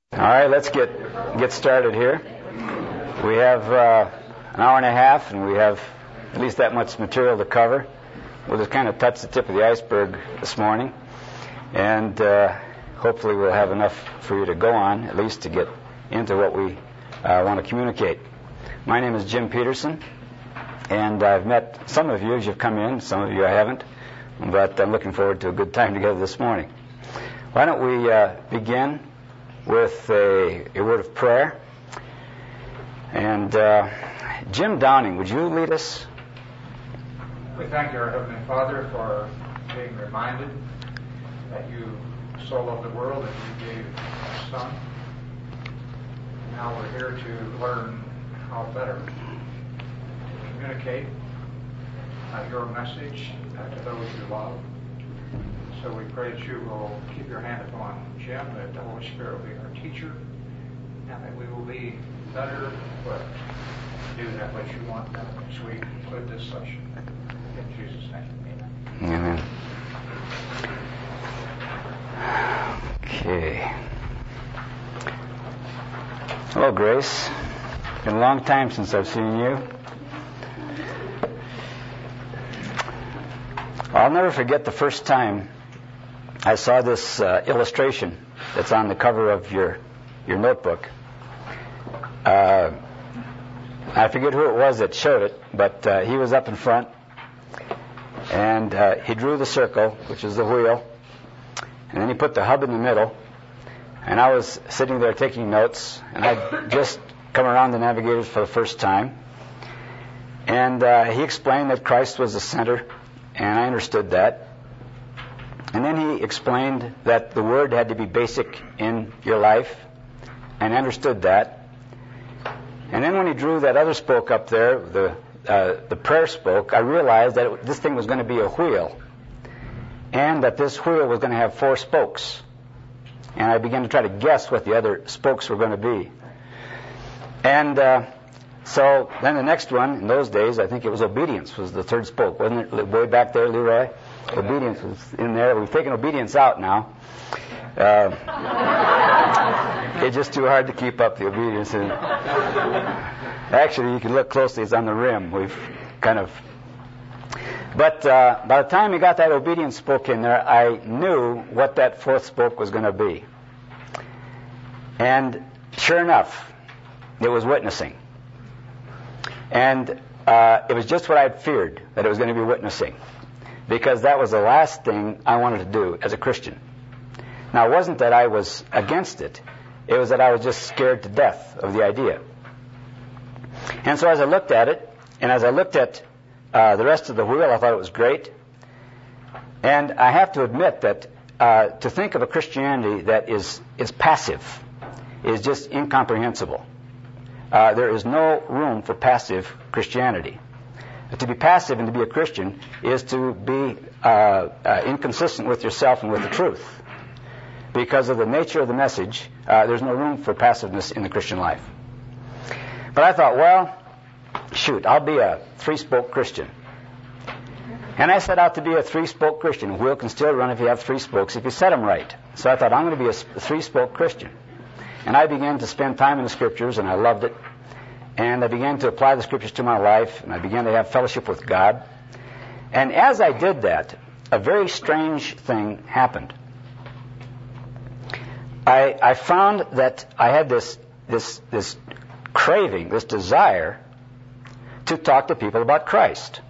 All right, let's get started here. We have an hour and a half, and we have at least that much material to cover. We'll just kind of touch the tip of the iceberg this morning, and hopefully we'll have enough for you to go on, at least to get into what we want to communicate. My name is Jim Peterson, and I've met some of you as you've come in. Some of you I haven't, but I'm looking forward to a good time together this morning. Why don't we begin with a word of prayer. And Jim Downing, would you lead us? We thank you, our Heavenly Father, for being reminded that you so loved the world that you gave your Son. Now we're here to learn how better to communicate your message to those you love. So we pray that you will keep your hand upon Jim, that the Holy Spirit will be our teacher, and that we will be better equipped to do that which you want as we conclude this session. In Jesus' name, amen. Amen. Okay. Hello, Grace. It's been a long time since I've seen you. I'll never forget the first time I saw this illustration that's on the cover of your notebook. I forget who it was that showed it, but he was up in front, and he drew the circle, which is the wheel, and then he put the hub in the middle, and I was sitting there taking notes, and I'd just come around the navigators for the first time, and he explained that Christ was the center, and I understood that. And then he explained that the Word had to be basic in your life, and I understood that. And then when he drew that other spoke up there, the prayer spoke, I realized that this thing was going to be a wheel, and that this wheel was going to have 4 spokes. And I began to try to guess what the other spokes were going to be. And so then the next one, in those days, I think it was obedience was the third spoke, wasn't it? Way back there, Leroy? Obedience was in there. We've taken obedience out now. It's just too hard to keep up the obedience. And actually, you can look closely. It's on the rim. We've kind of... But by the time we got that obedience spoke in there, I knew what that 4th spoke was going to be. And sure enough, it was witnessing. And it was just what I'd feared, that it was going to be witnessing. Because that was the last thing I wanted to do as a Christian. Now, it wasn't that I was against it. It was that I was just scared to death of the idea. And so as I looked at it, and as I looked at the rest of the wheel, I thought it was great. And I have to admit that to think of a Christianity that is passive is just incomprehensible. There is no room for passive Christianity. To be passive and to be a Christian is to be inconsistent with yourself and with the truth. Because of the nature of the message, there's no room for passiveness in the Christian life. But I thought, well, shoot, I'll be a 3-spoke Christian. And I set out to be a 3-spoke Christian. A wheel can still run if you have 3 spokes, if you set them right. So I thought, I'm going to be a 3-spoke Christian. And I began to spend time in the Scriptures, and I loved it. And I began to apply the Scriptures to my life, and I began to have fellowship with God. And as I did that, a very strange thing happened. I found that I had this craving, this desire to talk to people about Christ.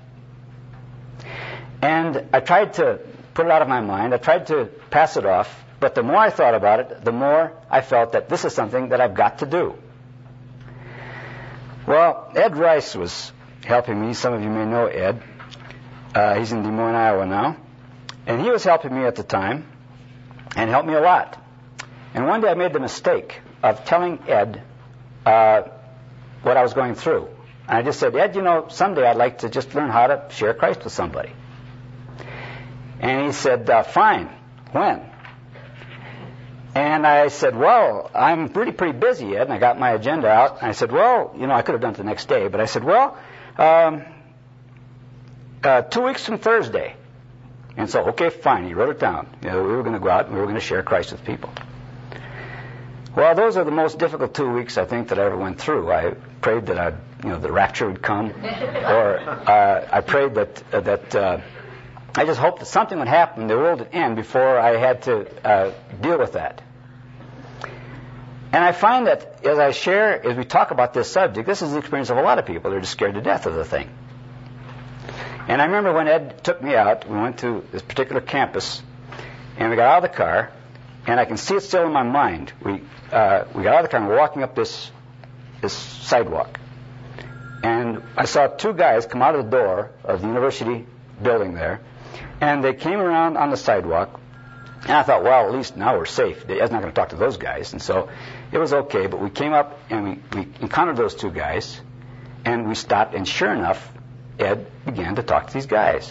And I tried to put it out of my mind. I tried to pass it off. But the more I thought about it, the more I felt that this is something that I've got to do. Well, Ed Rice was helping me. Some of you may know Ed. He's in Des Moines, Iowa now. And he was helping me at the time and helped me a lot. And one day I made the mistake of telling Ed what I was going through. And I just said, Ed, someday I'd like to just learn how to share Christ with somebody. And he said, fine. When? And I said, well, I'm pretty busy, Ed. And I got my agenda out. And I said, well, I could have done it the next day. But I said, well, 2 weeks from Thursday. And so, okay, fine. He wrote it down. We were going to go out and we were going to share Christ with people. Well, those are the most difficult 2 weeks I think that I ever went through. I prayed that the rapture would come, or I prayed that I just hoped that something would happen, the world would end before I had to deal with that. And I find that as we talk about this subject, this is the experience of a lot of people. They're just scared to death of the thing. And I remember when Ed took me out, we went to this particular campus, and we got out of the car, and I can see it still in my mind. We got out of the car and we're walking up this sidewalk. And I saw two guys come out of the door of the university building there, and they came around on the sidewalk, and I thought, well, at least now we're safe. Ed's not going to talk to those guys. And so it was okay, but we came up and we encountered those two guys, and we stopped, and sure enough, Ed began to talk to these guys.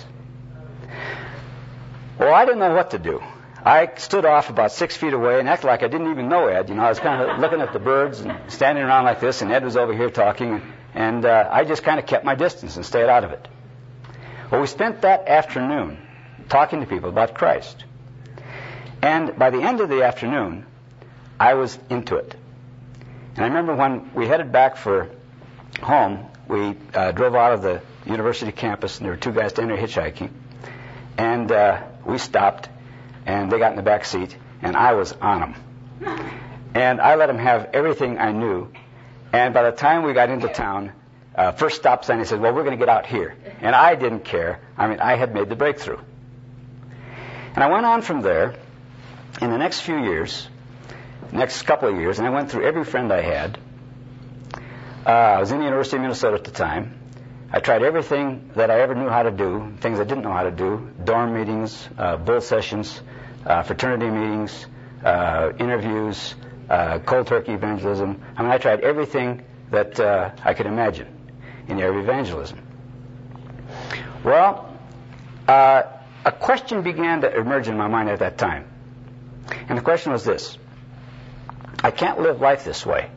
Well, I didn't know what to do. I stood off about 6 feet away and acted like I didn't even know Ed. I was kind of looking at the birds and standing around like this, and Ed was over here talking, and I just kind of kept my distance and stayed out of it. Well, we spent that afternoon talking to people about Christ. And by the end of the afternoon, I was into it. And I remember when we headed back for home, we drove out of the university campus, and there were two guys standing there hitchhiking. And we stopped, and they got in the back seat, and I was on them. And I let them have everything I knew. And by the time we got into town, first stop sign, he said, well, we're going to get out here. And I didn't care. I had made the breakthrough. And I went on from there in the next few years, next couple of years, and I went through every friend I had. I was in the University of Minnesota at the time. I tried everything that I ever knew how to do, things I didn't know how to do, dorm meetings, bull sessions, fraternity meetings, interviews, cold turkey evangelism. I tried everything that I could imagine in the area of evangelism. Well, a question began to emerge in my mind at that time. And the question was this: I can't live life this way.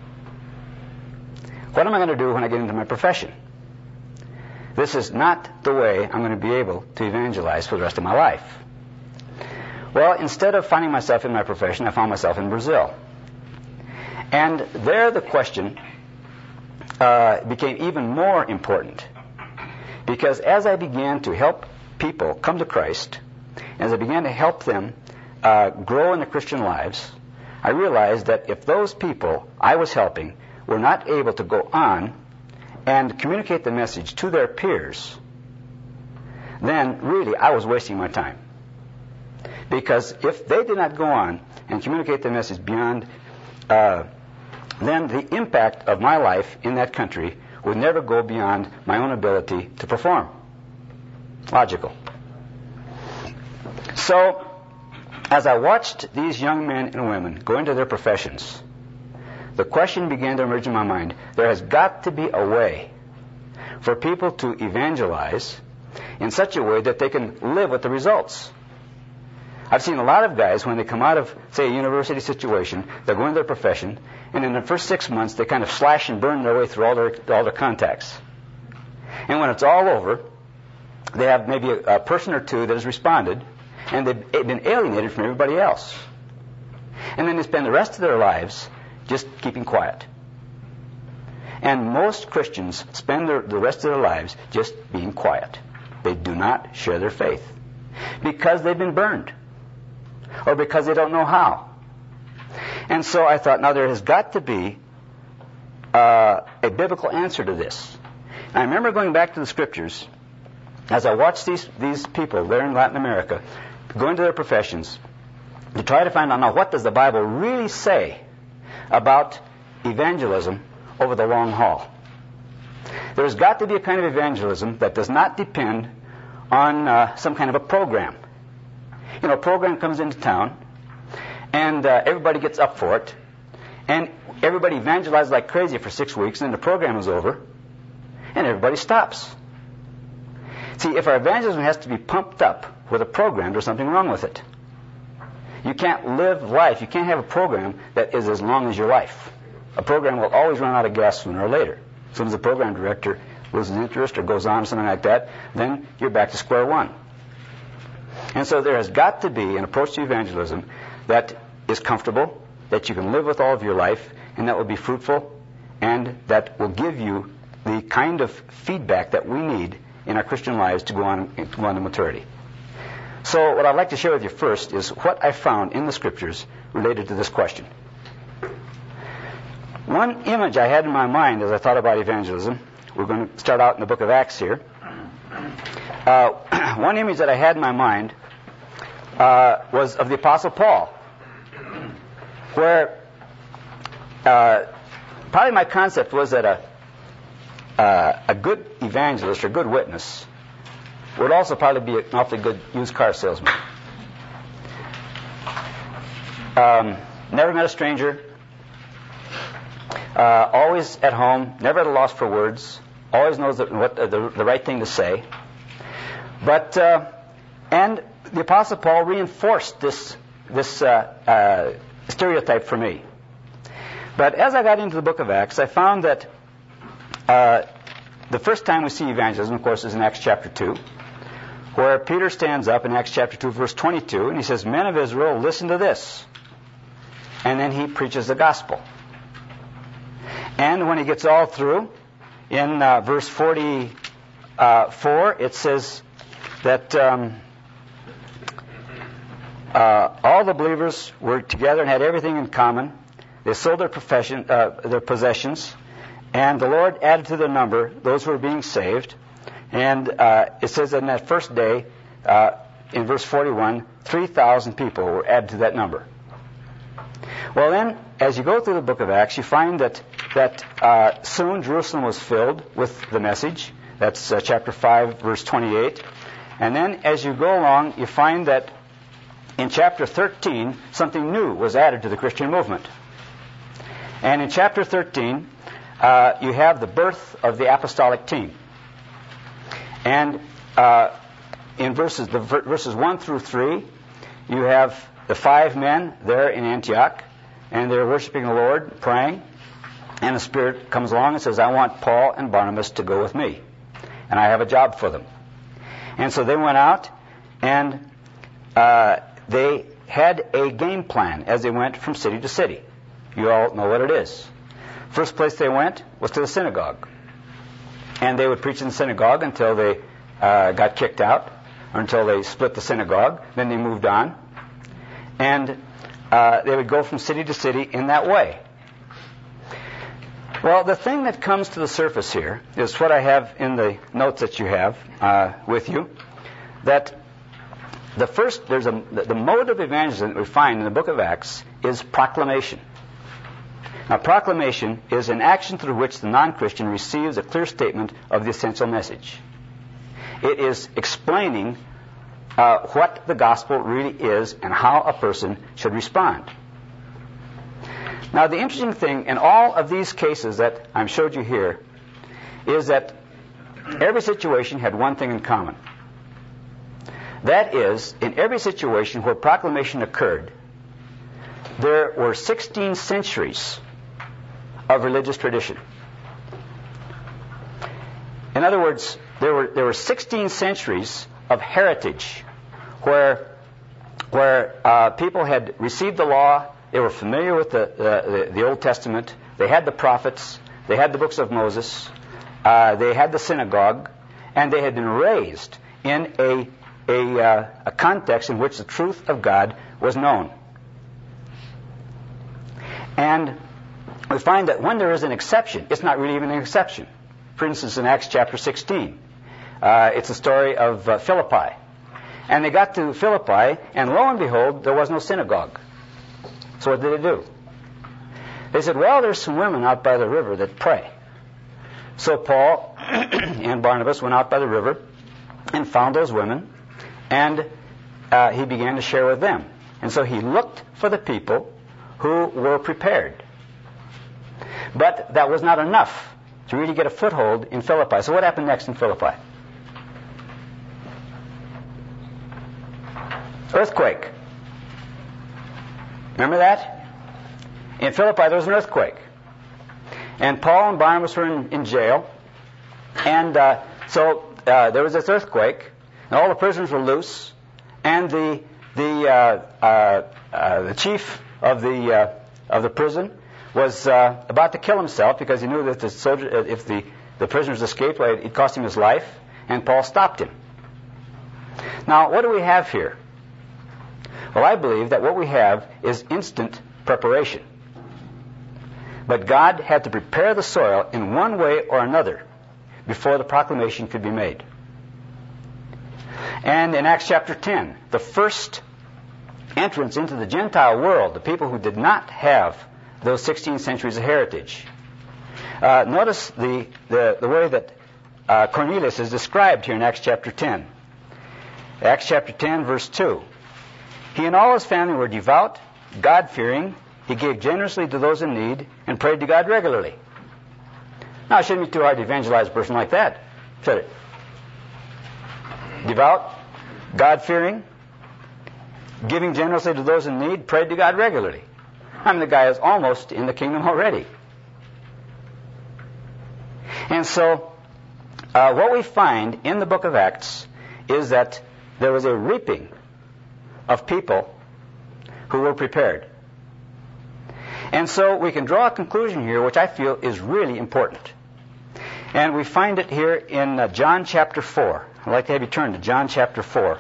What am I going to do when I get into my profession? This is not the way I'm going to be able to evangelize for the rest of my life. Well, instead of finding myself in my profession, I found myself in Brazil. And there the question became even more important, because as I began to help people come to Christ, as I began to help them grow in their Christian lives, I realized that if those people I was helping were not able to go on and communicate the message to their peers, then really I was wasting my time. Because if they did not go on and communicate the message beyond, then the impact of my life in that country would never go beyond my own ability to perform. Logical. So, as I watched these young men and women go into their professions, the question began to emerge in my mind: there has got to be a way for people to evangelize in such a way that they can live with the results. I've seen a lot of guys, when they come out of, say, a university situation, they go into their profession, and in the first 6 months they kind of slash and burn their way through all their contacts. And when it's all over, they have maybe a person or two that has responded, and they've been alienated from everybody else. And then they spend the rest of their lives just keeping quiet. And most Christians spend the rest of their lives just being quiet. They do not share their faith because they've been burned, or because they don't know how. And so I thought, now there has got to be a biblical answer to this. And I remember going back to the scriptures as I watched these people there in Latin America go into their professions to try to find out, now, what does the Bible really say about evangelism over the long haul? There's got to be a kind of evangelism that does not depend on some kind of a program. A program comes into town, and everybody gets up for it, and everybody evangelizes like crazy for 6 weeks, and then the program is over, and everybody stops. See, if our evangelism has to be pumped up with a program, there's something wrong with it. You can't live life, you can't have a program that is as long as your life. A program will always run out of gas sooner or later. As soon as the program director loses interest or goes on or something like that, then you're back to square one. And so there has got to be an approach to evangelism that is comfortable, that you can live with all of your life, and that will be fruitful, and that will give you the kind of feedback that we need in our Christian lives to go on to maturity. So what I'd like to share with you first is what I found in the Scriptures related to this question. One image I had in my mind as I thought about evangelism, we're going to start out in the book of Acts here. One image that I had in my mind was of the Apostle Paul, where probably my concept was that a good evangelist or good witness would also probably be an awfully good used car salesman. Never met a stranger, always at home, never at a loss for words, always knows what the right thing to say. But and the Apostle Paul reinforced this stereotype for me. But as I got into the book of Acts, I found that the first time we see evangelism, of course, is in Acts chapter 2, where Peter stands up in Acts chapter 2, verse 22, and he says, "Men of Israel, listen to this." And then he preaches the gospel. And when he gets all through, in verse 44, it says that all the believers were together and had everything in common. They sold their possessions, and the Lord added to their number those who were being saved. And it says that in that first day, in verse 41, 3,000 people were added to that number. Well then, as you go through the book of Acts, you find that soon Jerusalem was filled with the message. That's chapter 5, verse 28. And then as you go along, you find that in chapter 13, something new was added to the Christian movement. And in chapter 13, you have the birth of the apostolic team. And in verses 1 through 3, you have the 5 men there in Antioch, and they're worshiping the Lord, praying, and the Spirit comes along and says, "I want Paul and Barnabas to go with me, and I have a job for them." And so they went out, and they had a game plan as they went from city to city. You all know what it is. First place they went was to the synagogue. And they would preach in the synagogue until they got kicked out, or until they split the synagogue. Then they moved on. And they would go from city to city in that way. Well, the thing that comes to the surface here is what I have in the notes that you have with you, that the mode of evangelism that we find in the book of Acts is proclamation. Now, proclamation is an action through which the non-Christian receives a clear statement of the essential message. It is explaining what the gospel really is and how a person should respond. Now, the interesting thing in all of these cases that I showed you here is that every situation had one thing in common. That is, in every situation where proclamation occurred, there were 16 centuries of religious tradition. In other words, there were 16 centuries of heritage where people had received the law, they were familiar with the Old Testament, they had the prophets, they had the books of Moses, they had the synagogue, and they had been raised in a context in which the truth of God was known. And we find that when there is an exception, it's not really even an exception. For instance, in Acts chapter 16, it's the story of Philippi. And they got to Philippi, and lo and behold, there was no synagogue. So what did they do? They said, well, there's some women out by the river that pray. So Paul and Barnabas went out by the river and found those women, and he began to share with them. And so he looked for the people who were prepared. But that was not enough to really get a foothold in Philippi. So what happened next in Philippi? Earthquake. Remember that? In Philippi there was an earthquake. And Paul and Barnabas were in jail. And so there was this earthquake, and all the prisoners were loose. And the chief of the of the prison, was about to kill himself because he knew that if the prisoners escaped, it cost him his life, and Paul stopped him. Now, what do we have here? Well, I believe that what we have is instant preparation. But God had to prepare the soil in one way or another before the proclamation could be made. And in Acts chapter 10, the first entrance into the Gentile world, the people who did not have those 16 centuries of heritage. Notice the way that Cornelius is described here in Acts chapter 10. Acts chapter 10, verse 2. He and all his family were devout, God-fearing. He gave generously to those in need and prayed to God regularly. Now, it shouldn't be too hard to evangelize a person like that, should it? Devout, God-fearing, giving generously to those in need, prayed to God regularly. I mean, the guy is almost in the kingdom already. And so, what we find in the book of Acts is that there was a reaping of people who were prepared. And so we can draw a conclusion here which I feel is really important. And we find it here in John chapter 4. I'd like to have you turn to John chapter 4.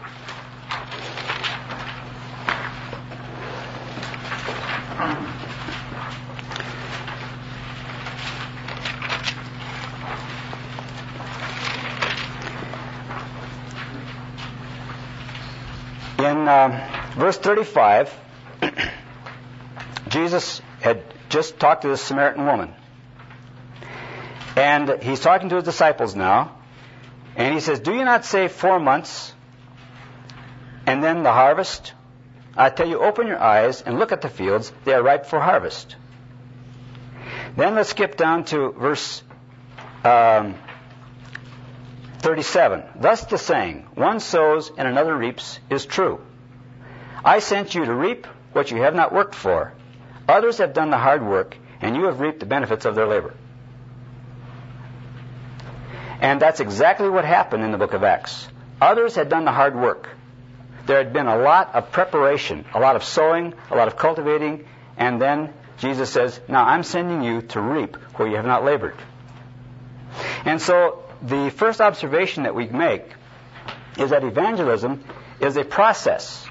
In verse 35, Jesus had just talked to this Samaritan woman. And he's talking to his disciples now. And he says, "Do you not say 4 months and then the harvest? I tell you, open your eyes and look at the fields. They are ripe for harvest." Then let's skip down to verse 37. "Thus the saying, one sows and another reaps, is true. I sent you to reap what you have not worked for. Others have done the hard work, and you have reaped the benefits of their labor." And that's exactly what happened in the book of Acts. Others had done the hard work. There had been a lot of preparation, a lot of sowing, a lot of cultivating, and then Jesus says, "Now I'm sending you to reap where you have not labored." And so the first observation that we make is that evangelism is a process.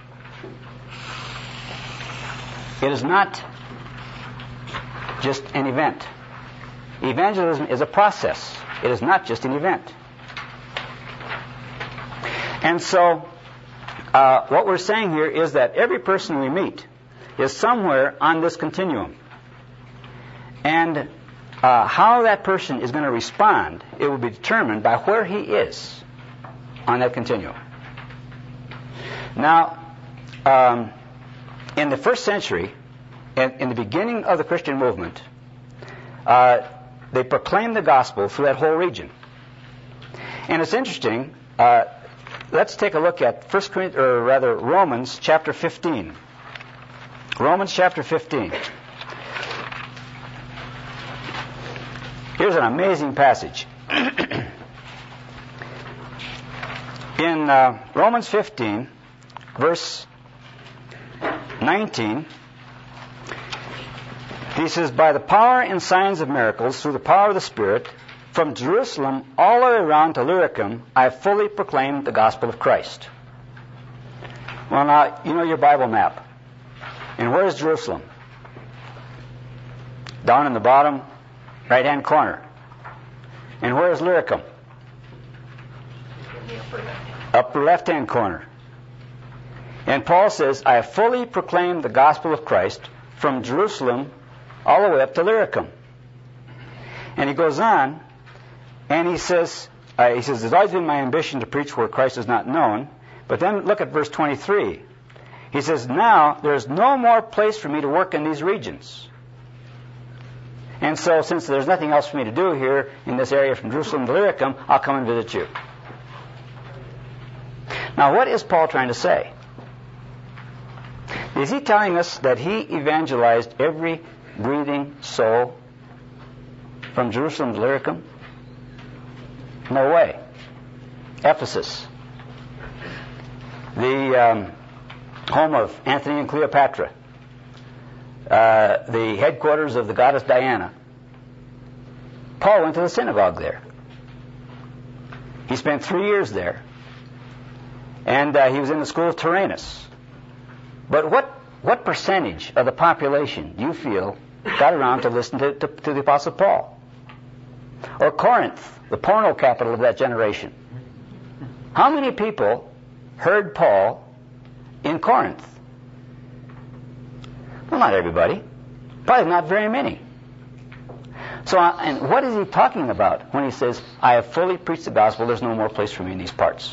It is not just an event. Evangelism is a process. It is not just an event. And so what we're saying here is that every person we meet is somewhere on this continuum. And how that person is going to respond, it will be determined by where he is on that continuum. Now, in the first century, in the beginning of the Christian movement, they proclaimed the gospel through that whole region. And it's interesting. Let's take a look at Romans chapter 15. Romans chapter 15. Here's an amazing passage. In Romans 15, verse 19, he says, "By the power and signs of miracles, through the power of the Spirit, from Jerusalem all the way around to Illyricum, I have fully proclaimed the gospel of Christ." Well, now, you know your Bible map. And where is Jerusalem? Down in the bottom right-hand corner. And where is Illyricum? Upper left-hand corner. And Paul says, "I have fully proclaimed the gospel of Christ from Jerusalem all the way up to Illyricum." And he goes on, and he says, "It's always been my ambition to preach where Christ is not known." But then look at verse 23. He says, "Now there is no more place for me to work in these regions. And so since there's nothing else for me to do here in this area from Jerusalem to Illyricum, I'll come and visit you." Now, what is Paul trying to say? Is he telling us that he evangelized every breathing soul from Jerusalem to Illyricum? No way. Ephesus, the home of Antony and Cleopatra, the headquarters of the goddess Diana. Paul went to the synagogue there. He spent 3 years there. And he was in the school of Tyrannus. But what percentage of the population do you feel got around to listen to the Apostle Paul? Or Corinth, the porno capital of that generation. How many people heard Paul in Corinth? Well, not everybody. Probably not very many. So, and what is he talking about when he says, I have fully preached the gospel, there's no more place for me in these parts?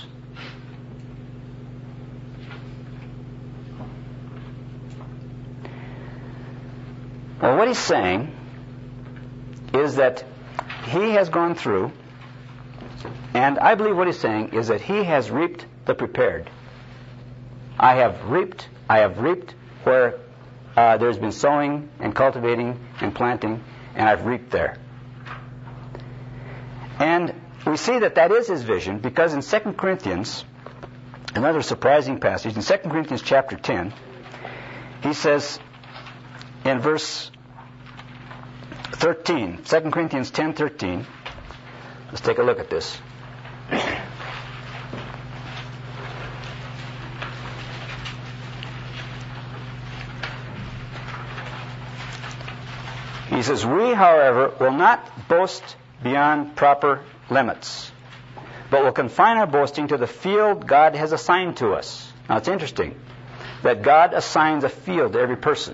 Well, what he's saying is that he has gone through, and I believe what he's saying is that he has reaped the prepared. I have reaped where there's been sowing and cultivating and planting, and I've reaped there. And we see that that is his vision, because in 2 Corinthians, another surprising passage, in 2 Corinthians chapter 10, he says in verse 13, 2 Corinthians 10:13, let's take a look at this. He says, we, however, will not boast beyond proper limits, but will confine our boasting to the field God has assigned to us. Now, it's interesting that God assigns a field to every person.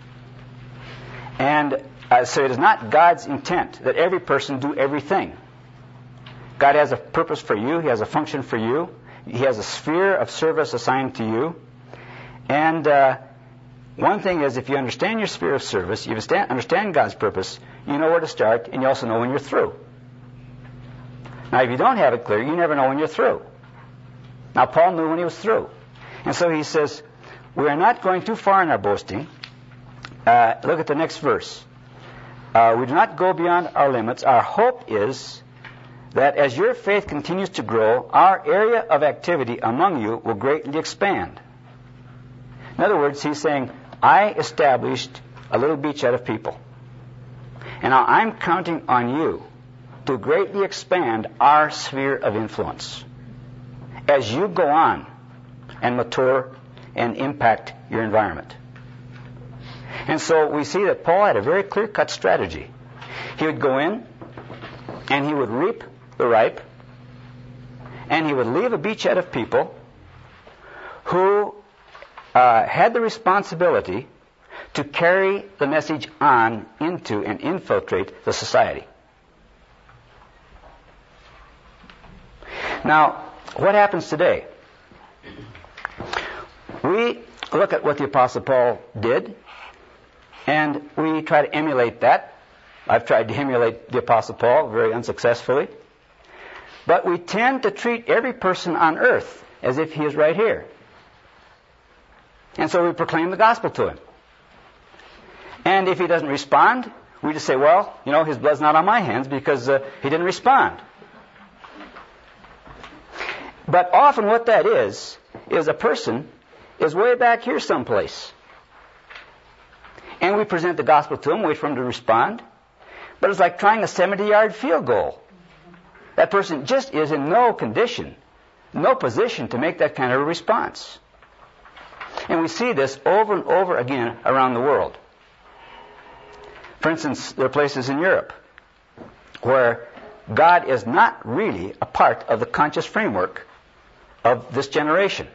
And so it is not God's intent that every person do everything. God has a purpose for you. He has a function for you. He has a sphere of service assigned to you. And one thing is, if you understand your sphere of service, you understand God's purpose, you know where to start, and you also know when you're through. Now, if you don't have it clear, you never know when you're through. Now, Paul knew when he was through. And so he says, we are not going too far in our boasting. Look at the next verse. We do not go beyond our limits. Our hope is that as your faith continues to grow, our area of activity among you will greatly expand. In other words, he's saying, I established a little beachhead of people. And now I'm counting on you to greatly expand our sphere of influence as you go on and mature and impact your environment. And so we see that Paul had a very clear-cut strategy. He would go in and he would reap the ripe, and he would leave a beachhead of people who had the responsibility to carry the message on into and infiltrate the society. Now, what happens today? We look at what the Apostle Paul did, and we try to emulate that. I've tried to emulate the Apostle Paul very unsuccessfully. But we tend to treat every person on earth as if he is right here. And so we proclaim the gospel to him. And if he doesn't respond, we just say, well, you know, his blood's not on my hands because he didn't respond. But often what that is a person is way back here someplace. And we present the gospel to him, wait for him to respond. But it's like trying a 70-yard field goal. That person just is in no condition, no position to make that kind of a response. And we see this over and over again around the world. For instance, there are places in Europe where God is not really a part of the conscious framework of this generation.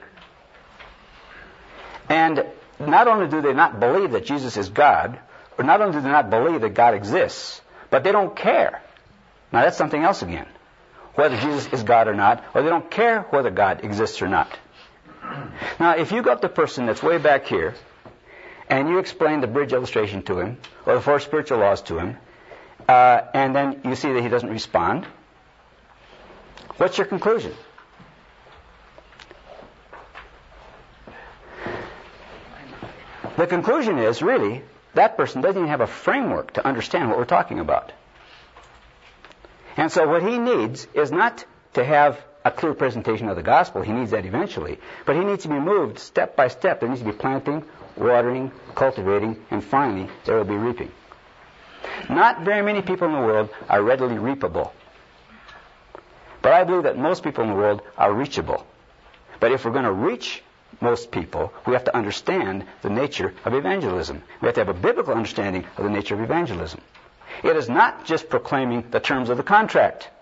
And not only do they not believe that Jesus is God, or not only do they not believe that God exists, but they don't care. Now that's something else again. Whether Jesus is God or not, or they don't care whether God exists or not. Now, if you got the person that's way back here, and you explain the bridge illustration to him, or the 4 spiritual laws to him, and then you see that he doesn't respond, what's your conclusion? The conclusion is, really, that person doesn't even have a framework to understand what we're talking about. And so what he needs is not to have a clear presentation of the gospel. He needs that eventually. But he needs to be moved step by step. There needs to be planting, watering, cultivating, and finally there will be reaping. Not very many people in the world are readily reapable. But I believe that most people in the world are reachable. But if we're going to reach most people, we have to understand the nature of evangelism. We have to have a biblical understanding of the nature of evangelism. It is not just proclaiming the terms of the contract.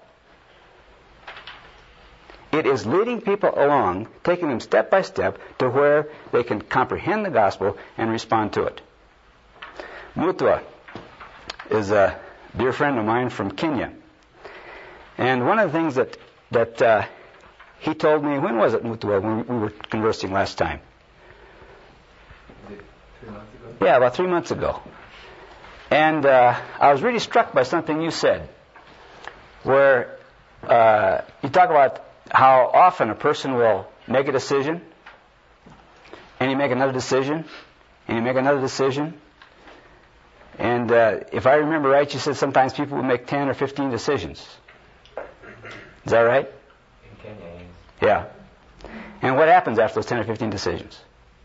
It is leading people along, taking them step by step to where they can comprehend the gospel and respond to it. Mutua is a dear friend of mine from Kenya. And one of the things that he told me, when was it, Mutua, when we were conversing last time? Was it 3 months ago? Yeah, about 3 months ago. And I was really struck by something you said, where you talk about how often a person will make a decision, and you make another decision, and you make another decision. And if I remember right, you said sometimes people will make 10 or 15 decisions. Is that right? In Kenya, yes. Yeah. And what happens after those 10 or 15 decisions?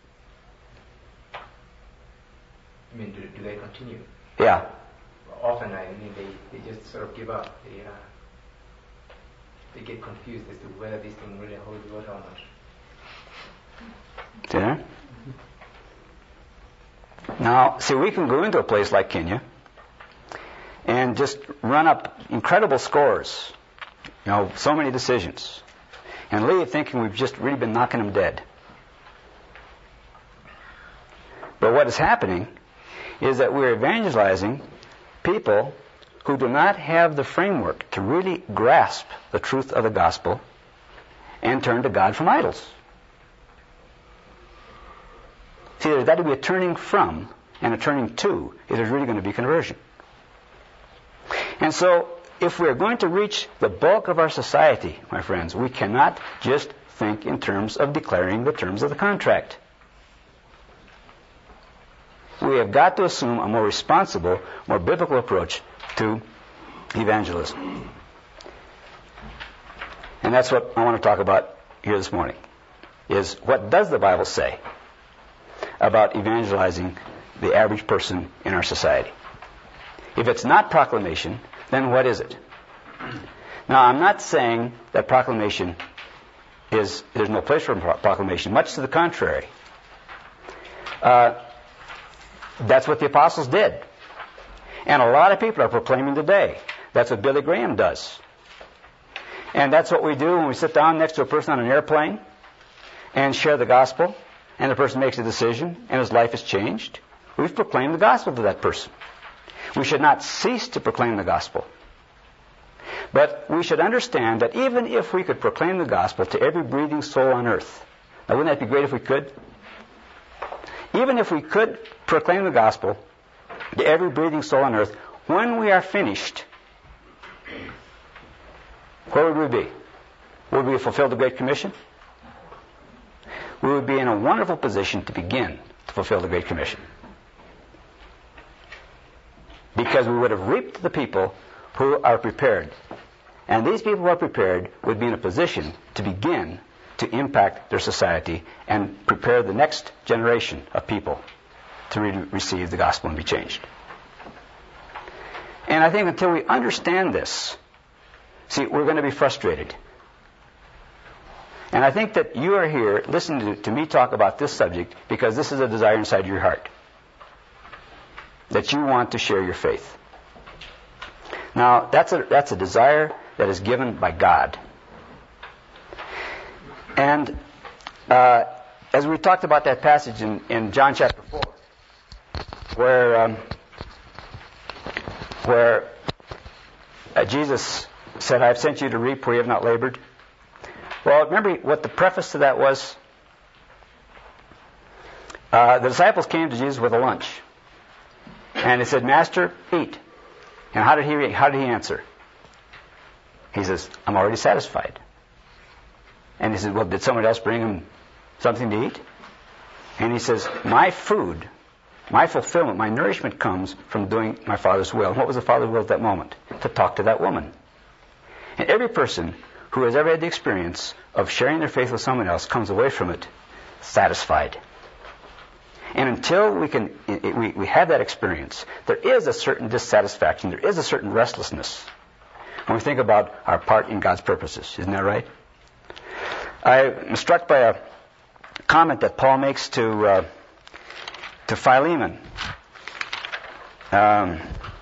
I mean, do they continue? Yeah. Often, they just sort of give up. They get confused as to whether this thing really holds water or not. See there? Now, see, we can go into a place like Kenya and just run up incredible scores, so many decisions, and leave thinking we've just really been knocking them dead. But what is happening is that we're evangelizing people who do not have the framework to really grasp the truth of the gospel and turn to God from idols. See, there's got to be a turning from and a turning to if there's really going to be conversion. And so, if we're going to reach the bulk of our society, my friends, we cannot just think in terms of declaring the terms of the contract. We have got to assume a more responsible, more biblical approach to evangelism. And that's what I want to talk about here this morning, is what does the Bible say about evangelizing the average person in our society? If it's not proclamation, then what is it? Now, I'm not saying that proclamation there's no place for proclamation. Much to the contrary. That's what the apostles did. And a lot of people are proclaiming today. That's what Billy Graham does. And that's what we do when we sit down next to a person on an airplane and share the gospel, and the person makes a decision, and his life is changed. We've proclaimed the gospel to that person. We should not cease to proclaim the gospel. But we should understand that even if we could proclaim the gospel to every breathing soul on earth, now wouldn't that be great if we could? Even if we could proclaim the gospel to every breathing soul on earth, when we are finished, where would we be? Would we have fulfilled the Great Commission? We would be in a wonderful position to begin to fulfill the Great Commission. Because we would have reaped the people who are prepared. And these people who are prepared would be in a position to begin to impact their society and prepare the next generation of people to receive the gospel and be changed. And I think until we understand this, see, we're going to be frustrated. And I think that you are here listening to me talk about this subject because this is a desire inside your heart, that you want to share your faith. Now, that's a desire that is given by God. And as we talked about that passage in John chapter 4, where Jesus said, I have sent you to reap where you have not labored. Well, remember what the preface to that was? The disciples came to Jesus with a lunch. And they said, Master, eat. And how did he answer? He says, I'm already satisfied. And he said, well, did someone else bring him something to eat? And he says, my food, my fulfillment, my nourishment comes from doing my Father's will. And what was the Father's will at that moment? To talk to that woman. And every person who has ever had the experience of sharing their faith with someone else comes away from it satisfied. And until we have that experience, there is a certain dissatisfaction, there is a certain restlessness when we think about our part in God's purposes. Isn't that right? I'm struck by a comment that Paul makes to Philemon. I'll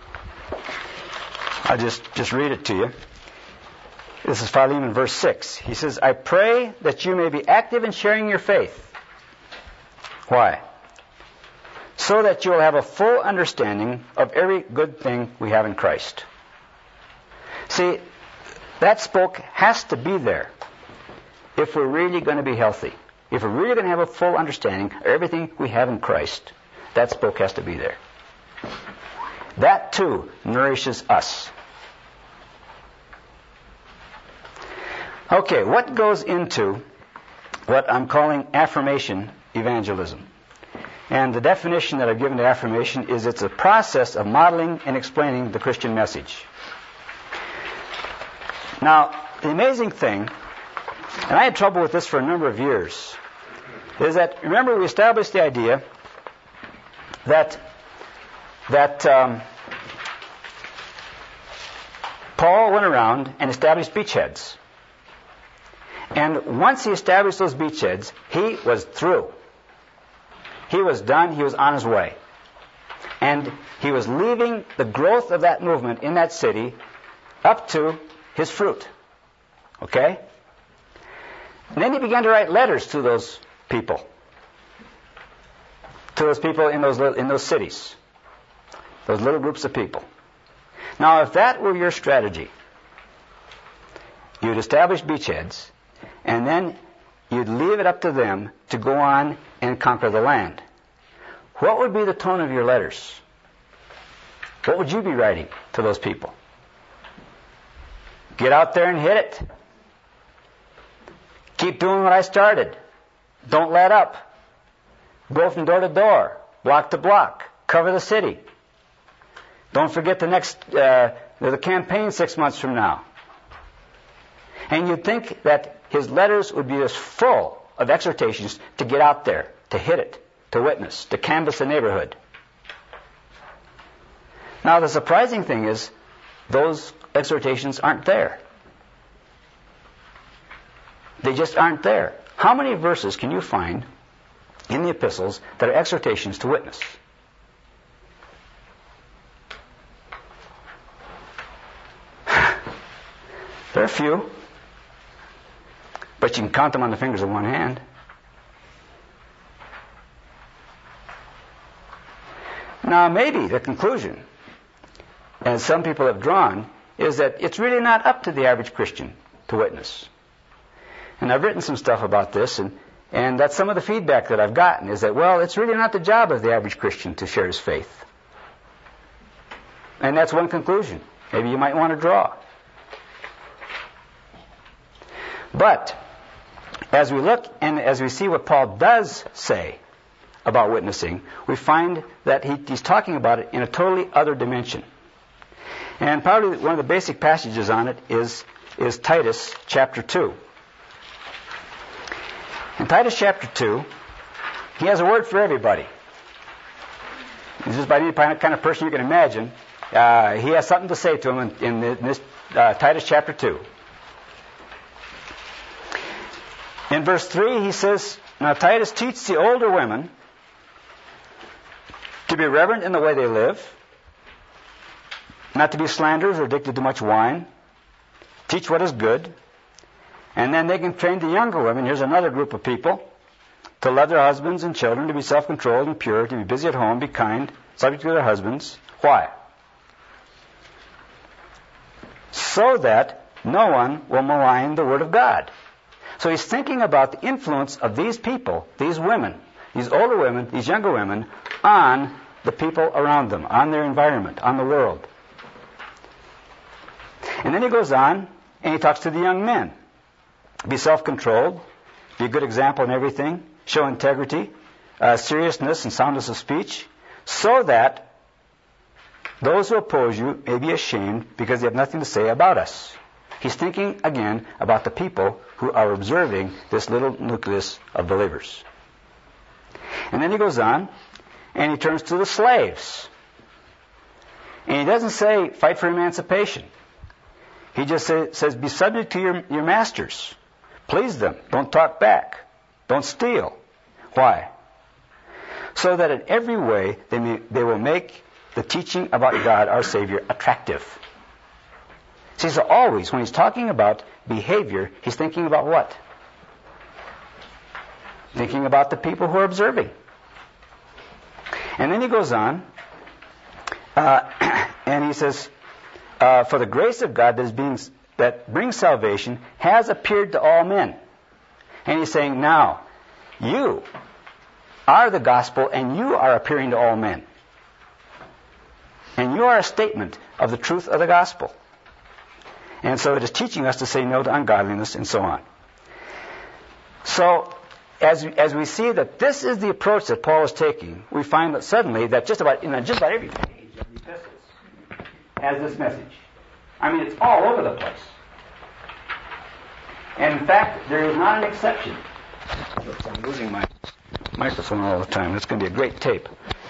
just read it to you. This is Philemon, verse 6. He says, I pray that you may be active in sharing your faith. Why? So that you will have a full understanding of every good thing we have in Christ. See, that spoke has to be there if we're really going to be healthy. If we're really going to have a full understanding of everything we have in Christ, that spoke has to be there. That, too, nourishes us. Okay, what goes into what I'm calling affirmation evangelism? And the definition that I've given to affirmation is it's a process of modeling and explaining the Christian message. Now, the amazing thing, and I had trouble with this for a number of years, is that, remember, we established the idea that Paul went around and established beachheads. And once he established those beachheads, he was through. He was done. He was on his way. And he was leaving the growth of that movement in that city up to his fruit. Okay? And then he began to write letters to those people. To those people in those cities. Those little groups of people. Now, if that were your strategy, you'd establish beachheads, and then you'd leave it up to them to go on and conquer the land. What would be the tone of your letters? What would you be writing to those people? Get out there and hit it. Keep doing what I started. Don't let up. Go from door to door, block to block. Cover the city. Don't forget the campaign 6 months from now. And you'd think that his letters would be just full of exhortations to get out there, to hit it, to witness, to canvass the neighborhood. Now, the surprising thing is, those exhortations aren't there. They just aren't there. How many verses can you find in the epistles that are exhortations to witness? There are a few, but you can count them on the fingers of one hand. Now, maybe the conclusion, as some people have drawn, is that it's really not up to the average Christian to witness. And I've written some stuff about this, and that's some of the feedback that I've gotten, is that, well, it's really not the job of the average Christian to share his faith. And that's one conclusion. Maybe you might want to draw. But as we look and as we see what Paul does say about witnessing, we find that he's talking about it in a totally other dimension. And probably one of the basic passages on it is Titus chapter 2. In Titus chapter 2, he has a word for everybody. He's just about any kind of person you can imagine. He has something to say to them in this Titus chapter 2. In verse 3, he says, Now Titus, teach the older women to be reverent in the way they live, not to be slanderers or addicted to much wine. Teach what is good. And then they can train the younger women, here's another group of people, to love their husbands and children, to be self-controlled and pure, to be busy at home, be kind, subject to their husbands. Why? So that no one will malign the word of God. So he's thinking about the influence of these people, these women, these older women, these younger women, on the people around them, on their environment, on the world. And then he goes on and he talks to the young men. Be self-controlled, be a good example in everything, show integrity, seriousness and soundness of speech, so that those who oppose you may be ashamed because they have nothing to say about us. He's thinking again about the people who are observing this little nucleus of believers. And then he goes on, and he turns to the slaves. And he doesn't say, fight for emancipation. He just says, be subject to your masters. Please them. Don't talk back. Don't steal. Why? So that in every way they will make the teaching about God, our Savior, attractive. See, so always when he's talking about behavior, he's thinking about what? Thinking about the people who are observing. And then he goes on, and he says, for the grace of God that brings salvation has appeared to all men. And he's saying, now, you are the gospel, and you are appearing to all men. And you are a statement of the truth of the gospel. And so it is teaching us to say no to ungodliness and so on. So, as we see that this is the approach that Paul is taking, we find that suddenly that just about every page of the epistles has this message. I mean, it's all over the place. And in fact, there is not an exception. Oops, I'm losing my microphone all the time. It's going to be a great tape.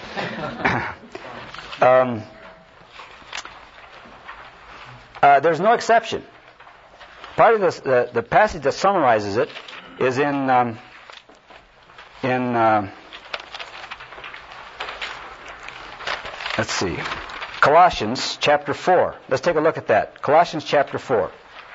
There's no exception. Part of this, the passage that summarizes it is in let's see, Colossians chapter 4. Let's take a look at that. Colossians chapter 4.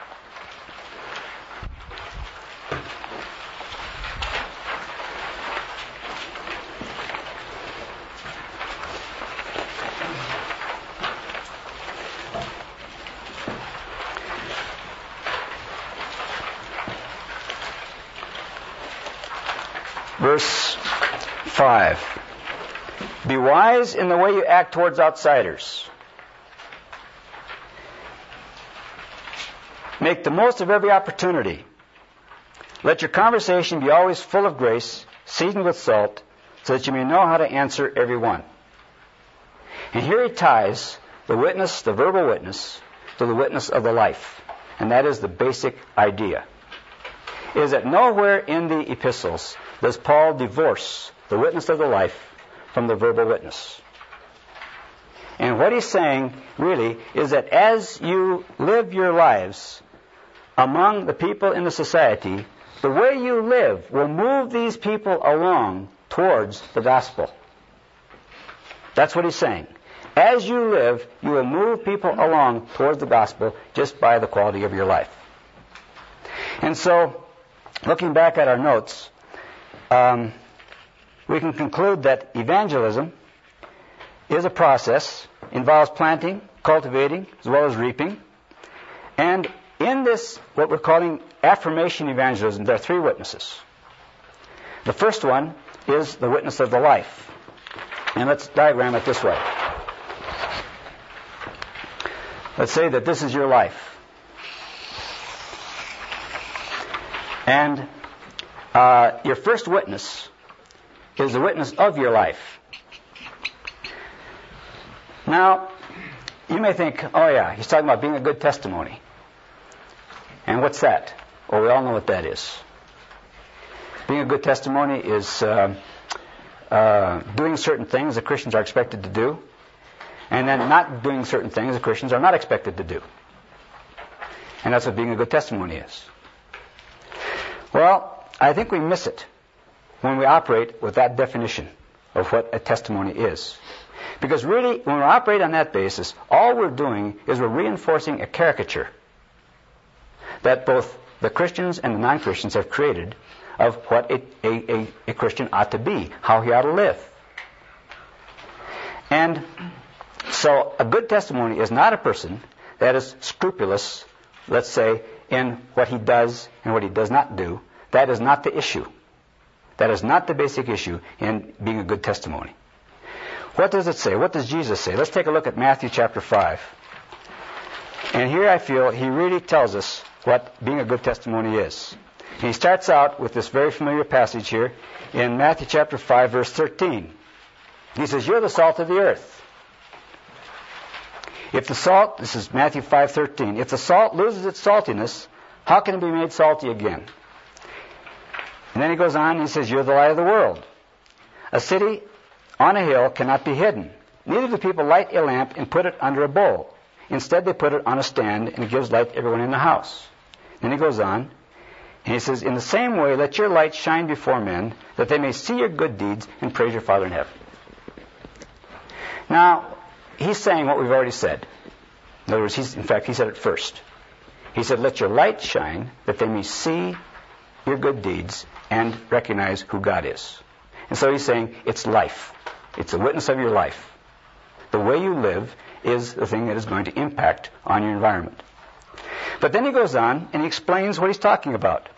Verse 5. Be wise in the way you act towards outsiders. Make the most of every opportunity. Let your conversation be always full of grace, seasoned with salt, so that you may know how to answer every one. And here he ties the witness, the verbal witness, to the witness of the life. And that is the basic idea. It is that nowhere in the epistles does Paul divorce the witness of the life from the verbal witness. And what he's saying, really, is that as you live your lives among the people in the society, the way you live will move these people along towards the gospel. That's what he's saying. As you live, you will move people along towards the gospel just by the quality of your life. And so, looking back at our notes, we can conclude that evangelism is a process, involves planting, cultivating, as well as reaping. And in this, what we're calling affirmation evangelism, there are three witnesses. The first one is the witness of the life. And let's diagram it this way. Let's say that this is your life. And your first witness is the witness of your life. Now, you may think, oh yeah, he's talking about being a good testimony. And what's that? Well, we all know what that is. Being a good testimony is doing certain things that Christians are expected to do, and then not doing certain things that Christians are not expected to do. And that's what being a good testimony is. Well, I think we miss it when we operate with that definition of what a testimony is. Because really, when we operate on that basis, all we're doing is we're reinforcing a caricature that both the Christians and the non-Christians have created of what a Christian ought to be, how he ought to live. And so a good testimony is not a person that is scrupulous, let's say, in what he does and what he does not do. That is not the issue. That is not the basic issue in being a good testimony. What does it say? What does Jesus say? Let's take a look at Matthew chapter 5. And here I feel he really tells us what being a good testimony is. And he starts out with this very familiar passage here in Matthew chapter 5, verse 13. He says, you're the salt of the earth. If the salt, this is Matthew 5:13, if the salt loses its saltiness, how can it be made salty again? And then he goes on and he says, you're the light of the world. A city on a hill cannot be hidden. Neither do people light a lamp and put it under a bowl. Instead, they put it on a stand, and it gives light to everyone in the house. Then he goes on, and he says, in the same way, let your light shine before men, that they may see your good deeds and praise your Father in heaven. Now, he's saying what we've already said. In other words, he said it first. He said, let your light shine, that they may see your good deeds and recognize who God is. And so he's saying, it's life. It's a witness of your life. The way you live is the thing that is going to impact on your environment. But then he goes on and he explains what he's talking about.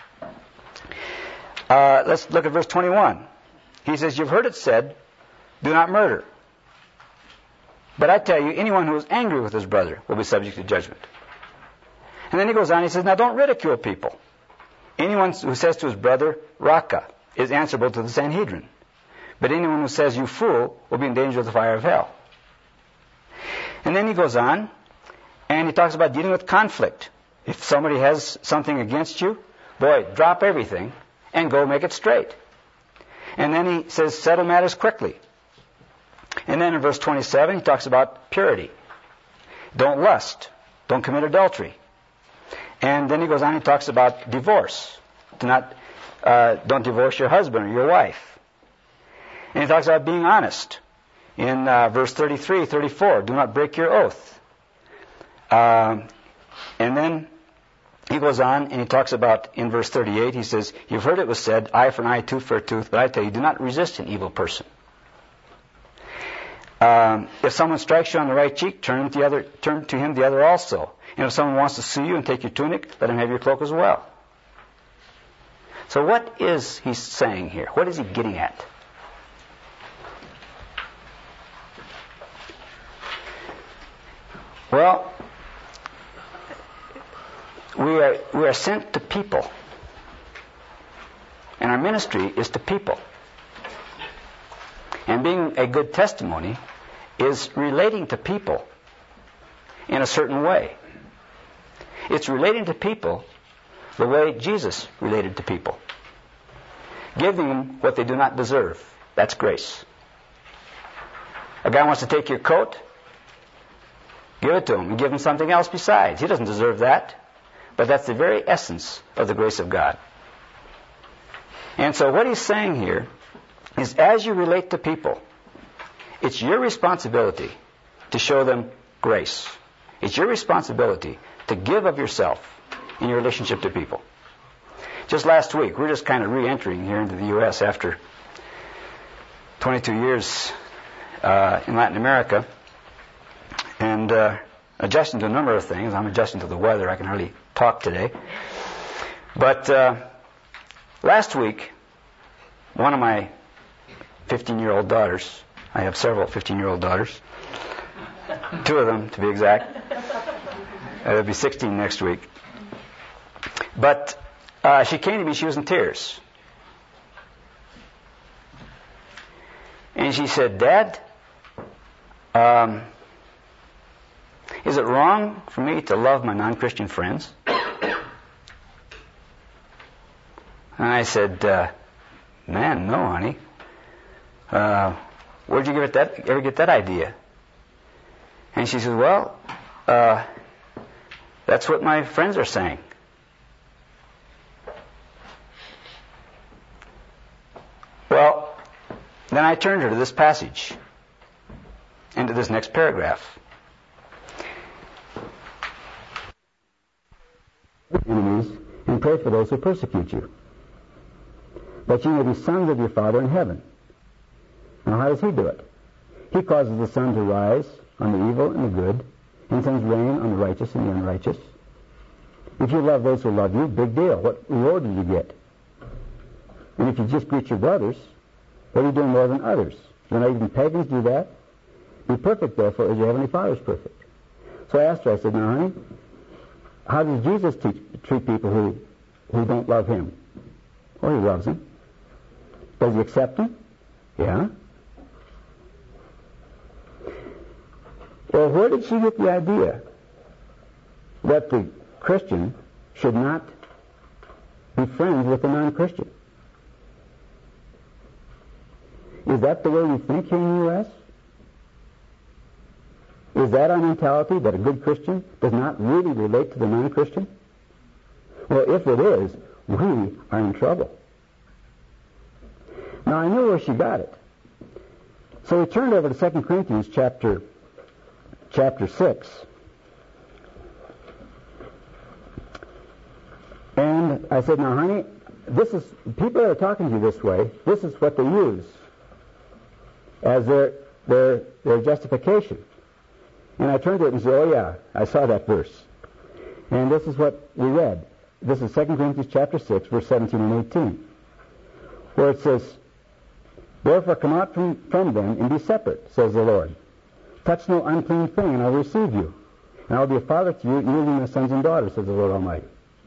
Let's look at verse 21. He says, you've heard it said, do not murder. But I tell you, anyone who is angry with his brother will be subject to judgment. And then he goes on, he says, now don't ridicule people. Anyone who says to his brother, Raka, is answerable to the Sanhedrin. But anyone who says, you fool, will be in danger of the fire of hell. And then he goes on, and he talks about dealing with conflict. If somebody has something against you, boy, drop everything and go make it straight. And then he says, settle matters quickly. And then in verse 27, he talks about purity. Don't lust. Don't commit adultery. And then he goes on and talks about divorce. Don't divorce your husband or your wife. And he talks about being honest. In verse 33, 34, do not break your oath. And then he goes on and he talks about, in verse 38, he says, you've heard it was said, eye for an eye, tooth for a tooth, but I tell you, do not resist an evil person. If someone strikes you on the right cheek, turn to him the other also. And if someone wants to sue you and take your tunic, let him have your cloak as well. So what is he saying here? What is he getting at? Well, we are sent to people. And our ministry is to people. And being a good testimony is relating to people in a certain way. It's relating to people the way Jesus related to people. Giving them what they do not deserve. That's grace. A guy wants to take your coat, give it to him and give him something else besides. He doesn't deserve that. But that's the very essence of the grace of God. And so what he's saying here is as you relate to people, it's your responsibility to show them grace. It's your responsibility to give of yourself in your relationship to people. Just last week, we're just kind of re-entering here into the U.S. after 22 years in Latin America and adjusting to a number of things. I'm adjusting to the weather. I can hardly talk today. But last week, one of my 15-year-old daughters, I have several 15-year-old daughters, two of them to be exact. It'll be 16 next week. But she came to me, she was in tears. And she said, Dad, is it wrong for me to love my non-Christian friends? And I said, man, no, honey. Where'd you ever get that idea? And she said, well, that's what my friends are saying. Well, then I turned her to this passage and to this next paragraph. Enemies and pray for those who persecute you, that you may be sons of your Father in heaven. Now, how does he do it? He causes the sun to rise on the evil and the good, and sends rain on the righteous and the unrighteous. If you love those who love you, big deal. What reward do you get? And if you just greet your brothers, what are you doing more than others? Do not even pagans do that? Be perfect, therefore, as your heavenly Father is perfect. So I asked her, I said, now, honey, how does Jesus treat people who don't love him? Oh, he loves them. Does he accept them? Yeah. Well, where did she get the idea that the Christian should not be friends with the non-Christian? Is that the way we think here in the U.S.? Is that our mentality, that a good Christian does not really relate to the non-Christian? Well, if it is, we are in trouble. Now, I knew where she got it. So we turned over to 2 Corinthians chapter 6. And I said, now, honey, this is, people that are talking to you this way, this is what they use as their justification. And I turned to it and said, oh yeah, I saw that verse. And this is what we read. This is 2 Corinthians chapter 6, verse 17 and 18, where it says, therefore come out from them and be separate, says the Lord. Touch no unclean thing, and I'll receive you. And I'll be a father to you, and you'll be my sons and daughters, says the Lord Almighty.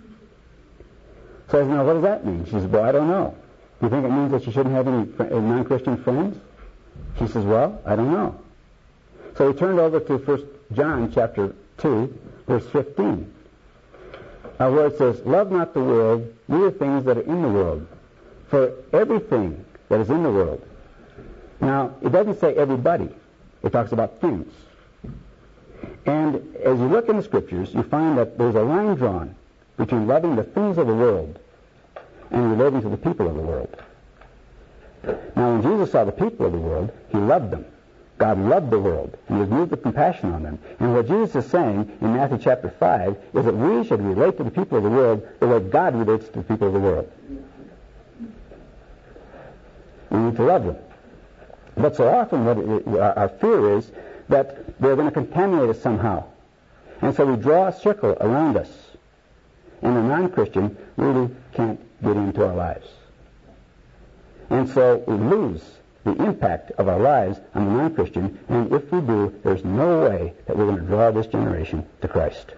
So I said, now what does that mean? She says, well, I don't know. Do you think it means that you shouldn't have any non-Christian friends? She says, well, I don't know. So we turned over to 1 John chapter 2, verse 15, where it says, love not the world, neither things that are in the world. For everything that is in the world. Now, it doesn't say everybody. It talks about things. And as you look in the Scriptures, you find that there's a line drawn between loving the things of the world and relating to the people of the world. Now, when Jesus saw the people of the world, he loved them. God loved the world, and he was moved with compassion on them. And what Jesus is saying in Matthew chapter 5 is that we should relate to the people of the world the way God relates to the people of the world. We need to love them. But so often our fear is that they're going to contaminate us somehow. And so we draw a circle around us. And the non-Christian really can't get into our lives. And so we lose the impact of our lives on the non-Christian, and if we do, there's no way that we're going to draw this generation to Christ.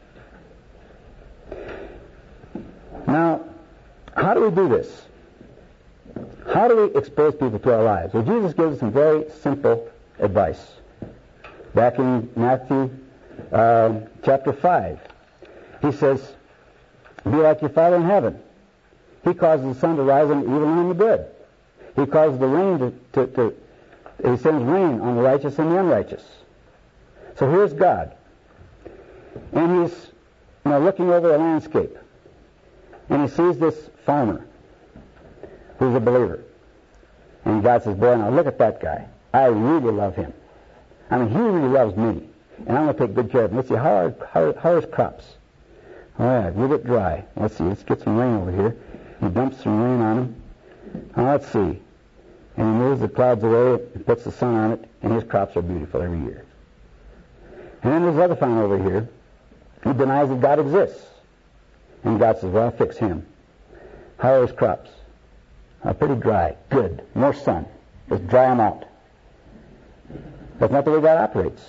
Now, how do we do this? How do we expose people to our lives? Well, Jesus gives us some very simple advice. Back in Matthew chapter 5, he says, be like your Father in heaven. He causes the sun to rise on the evil and on the good. He causes the rain he sends rain on the righteous and the unrighteous. So here's God. And he's looking over a landscape. And he sees this farmer who's a believer. And God says, boy, now look at that guy. I really love him. I mean, he really loves me. And I'm going to take good care of him. Let's see, how are his crops? Oh, yeah, a little bit dry. Let's see, let's get some rain over here. He dumps some rain on him. Now, let's see. And he moves the clouds away and puts the sun on it, and his crops are beautiful every year. And then there's another farmer over here who denies that God exists. And God says, well, I'll fix him. How are his crops? Pretty dry. Good. More sun. Just dry them out. That's not the way God operates.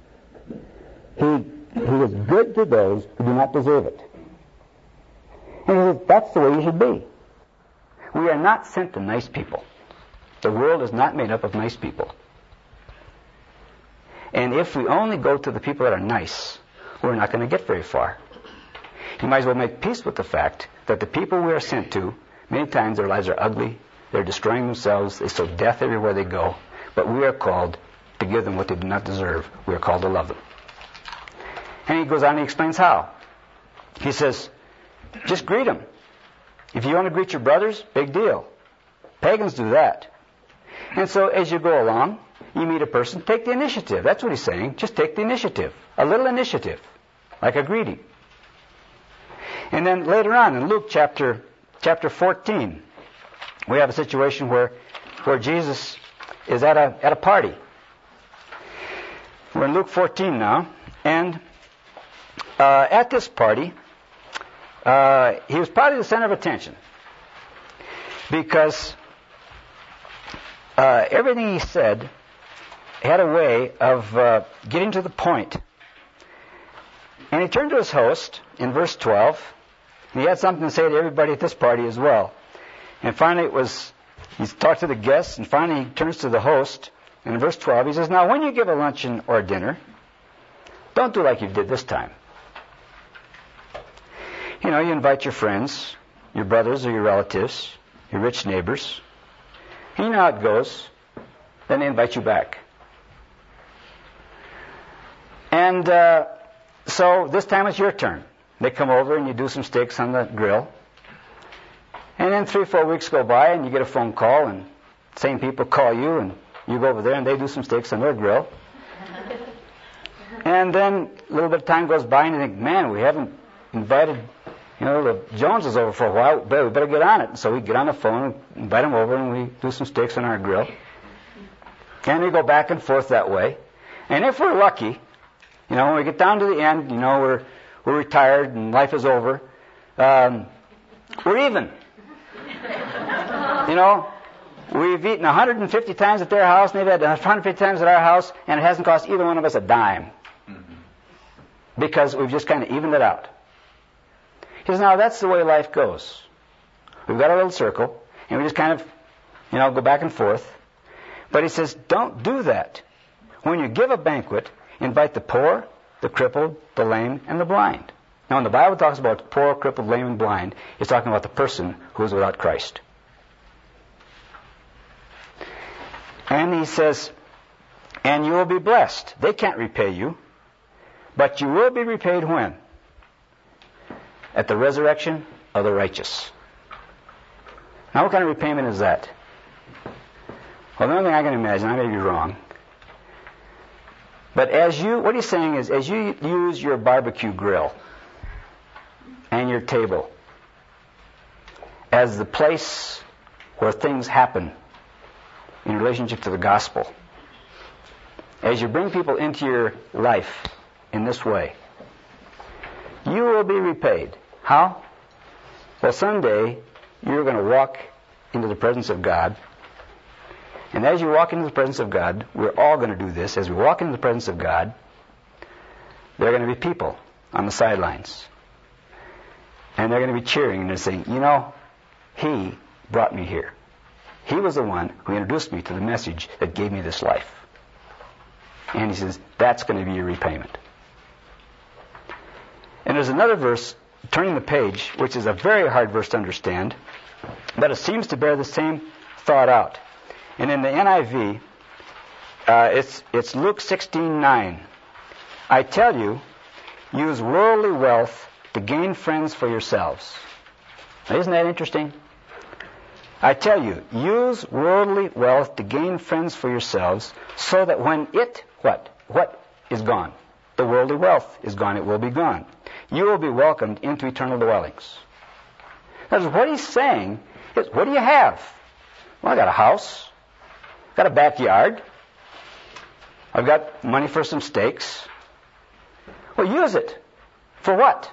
He is good to those who do not deserve it. And he says, that's the way you should be. We are not sent to nice people. The world is not made up of nice people. And if we only go to the people that are nice, we're not going to get very far. You might as well make peace with the fact that the people we are sent to, many times their lives are ugly, they're destroying themselves, they sow death everywhere they go, but we are called to give them what they do not deserve. We are called to love them. And he goes on and he explains how. He says, just greet them. If you want to greet your brothers, big deal. Pagans do that. And so as you go along, you meet a person, take the initiative. That's what he's saying. Just take the initiative. A little initiative. Like a greeting. And then later on in Luke chapter 14, we have a situation where Jesus is at a party. We're in Luke 14 now. And at this party, he was probably the center of attention. Because everything he said had a way of getting to the point. And he turned to his host in verse 12. And he had something to say to everybody at this party as well. And finally he talked to the guests, and finally he turns to the host. And in verse 12 he says, now when you give a luncheon or a dinner, Don't do like you did this time. You know, you invite your friends, your brothers or your relatives, your rich neighbors. And you know how it goes. Then they invite you back. And so this time it's your turn. They come over and you do some steaks on the grill. And then 3-4 weeks go by and you get a phone call and same people call you and you go over there and they do some steaks on their grill. And then a little bit of time goes by and you think, man, we haven't invited, the Joneses over for a while. We better get on it. So we get on the phone, invite them over, and we do some steaks on our grill. And we go back and forth that way. And if we're lucky, when we get down to the end, we're retired and life is over, we're even. We've eaten 150 times at their house, and they've had 150 times at our house, and it hasn't cost either one of us a dime. Because we've just kind of evened it out. He says, now that's the way life goes. We've got a little circle, and we just kind of, go back and forth. But he says, don't do that. When you give a banquet, invite the poor, the crippled, the lame, and the blind. Now, when the Bible talks about poor, crippled, lame, and blind, it's talking about the person who is without Christ. And he says, and you will be blessed. They can't repay you, but you will be repaid when? At the resurrection of the righteous. Now, what kind of repayment is that? Well, the only thing I can imagine, I may be wrong, but what he's saying is, as you use your barbecue grill and your table as the place where things happen in relationship to the gospel, as you bring people into your life in this way, you will be repaid. How? Well, someday you're going to walk into the presence of God. And as you walk into the presence of God, we're all going to do this. As we walk into the presence of God, there are going to be people on the sidelines. And they're going to be cheering and they're saying, he brought me here. He was the one who introduced me to the message that gave me this life. And he says, that's going to be your repayment. And there's another verse, turning the page, which is a very hard verse to understand, but it seems to bear the same thought out. And in the NIV, it's Luke 16:9. I tell you, use worldly wealth to gain friends for yourselves. Now, isn't that interesting? I tell you, use worldly wealth to gain friends for yourselves, so that when what is gone? The worldly wealth is gone, it will be gone. You will be welcomed into eternal dwellings. That's what he's saying is, what do you have? Well, I got a house. Got a backyard. I've got money for some steaks. Well, use it. For what?